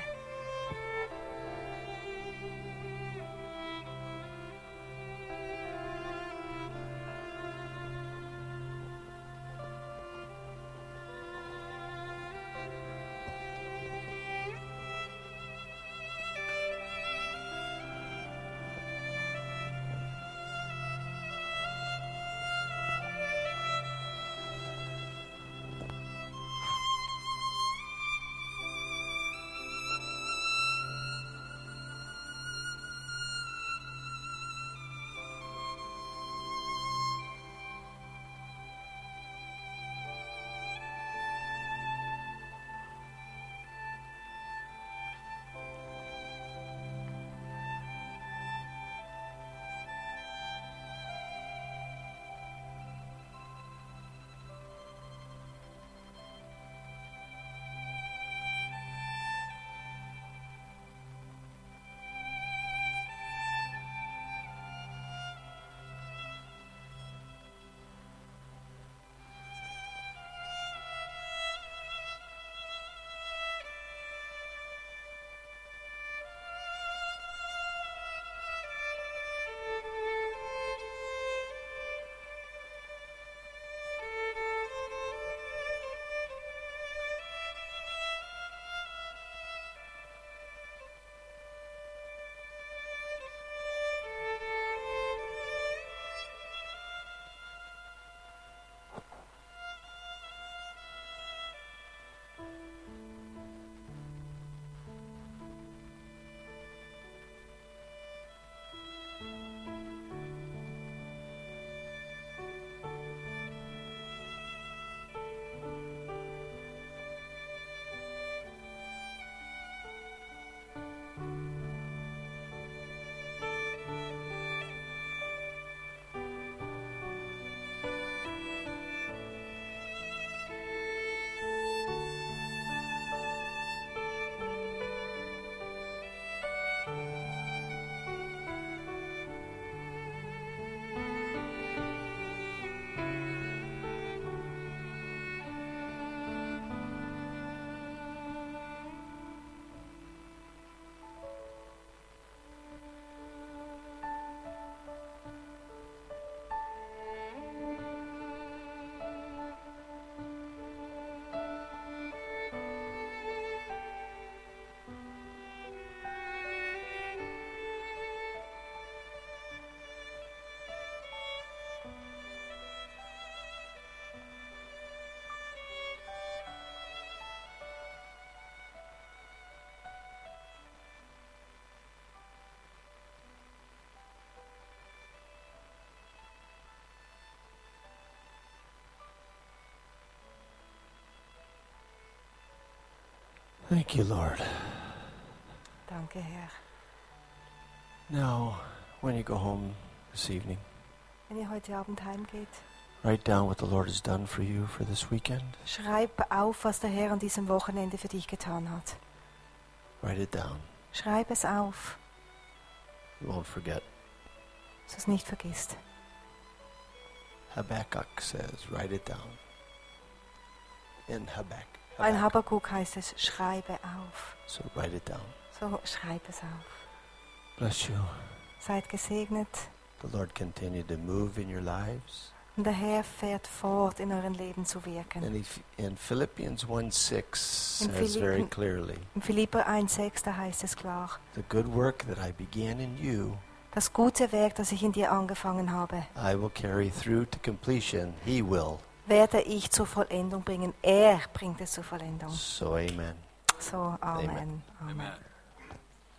Speaker 1: Thank you, Lord.
Speaker 2: Danke, Herr.
Speaker 1: Now, when you go home this evening,
Speaker 2: Wenn ihr heute Abend heimgeht,
Speaker 1: write down what the Lord has done for you for this weekend.
Speaker 2: schreib auf, was der Herr an diesem Wochenende für dich getan hat.
Speaker 1: Write it down.
Speaker 2: Schreib es auf,
Speaker 1: You won't forget.
Speaker 2: dass du es nicht vergisst.
Speaker 1: Habakkuk says, write it down. In Habakkuk.
Speaker 2: Ein Habakuk heißt es, schreibe auf.
Speaker 1: So write it down.
Speaker 2: So schreib es auf.
Speaker 1: Bless you.
Speaker 2: Seid gesegnet.
Speaker 1: The Lord continue to move in your lives.
Speaker 2: Und der Herr fährt fort, in euren Leben zu wirken.
Speaker 1: And in Philippians 1:6
Speaker 2: In
Speaker 1: says very clearly,
Speaker 2: In Philipper 1,6, da heißt es klar,
Speaker 1: the good work that I began in you,
Speaker 2: das gute Werk, das ich in dir angefangen habe,
Speaker 1: I will carry through to completion. He will.
Speaker 2: werde ich zur Vollendung bringen. Er bringt es zur Vollendung.
Speaker 1: So amen.
Speaker 2: So, Amen.
Speaker 1: Amen.
Speaker 2: Amen.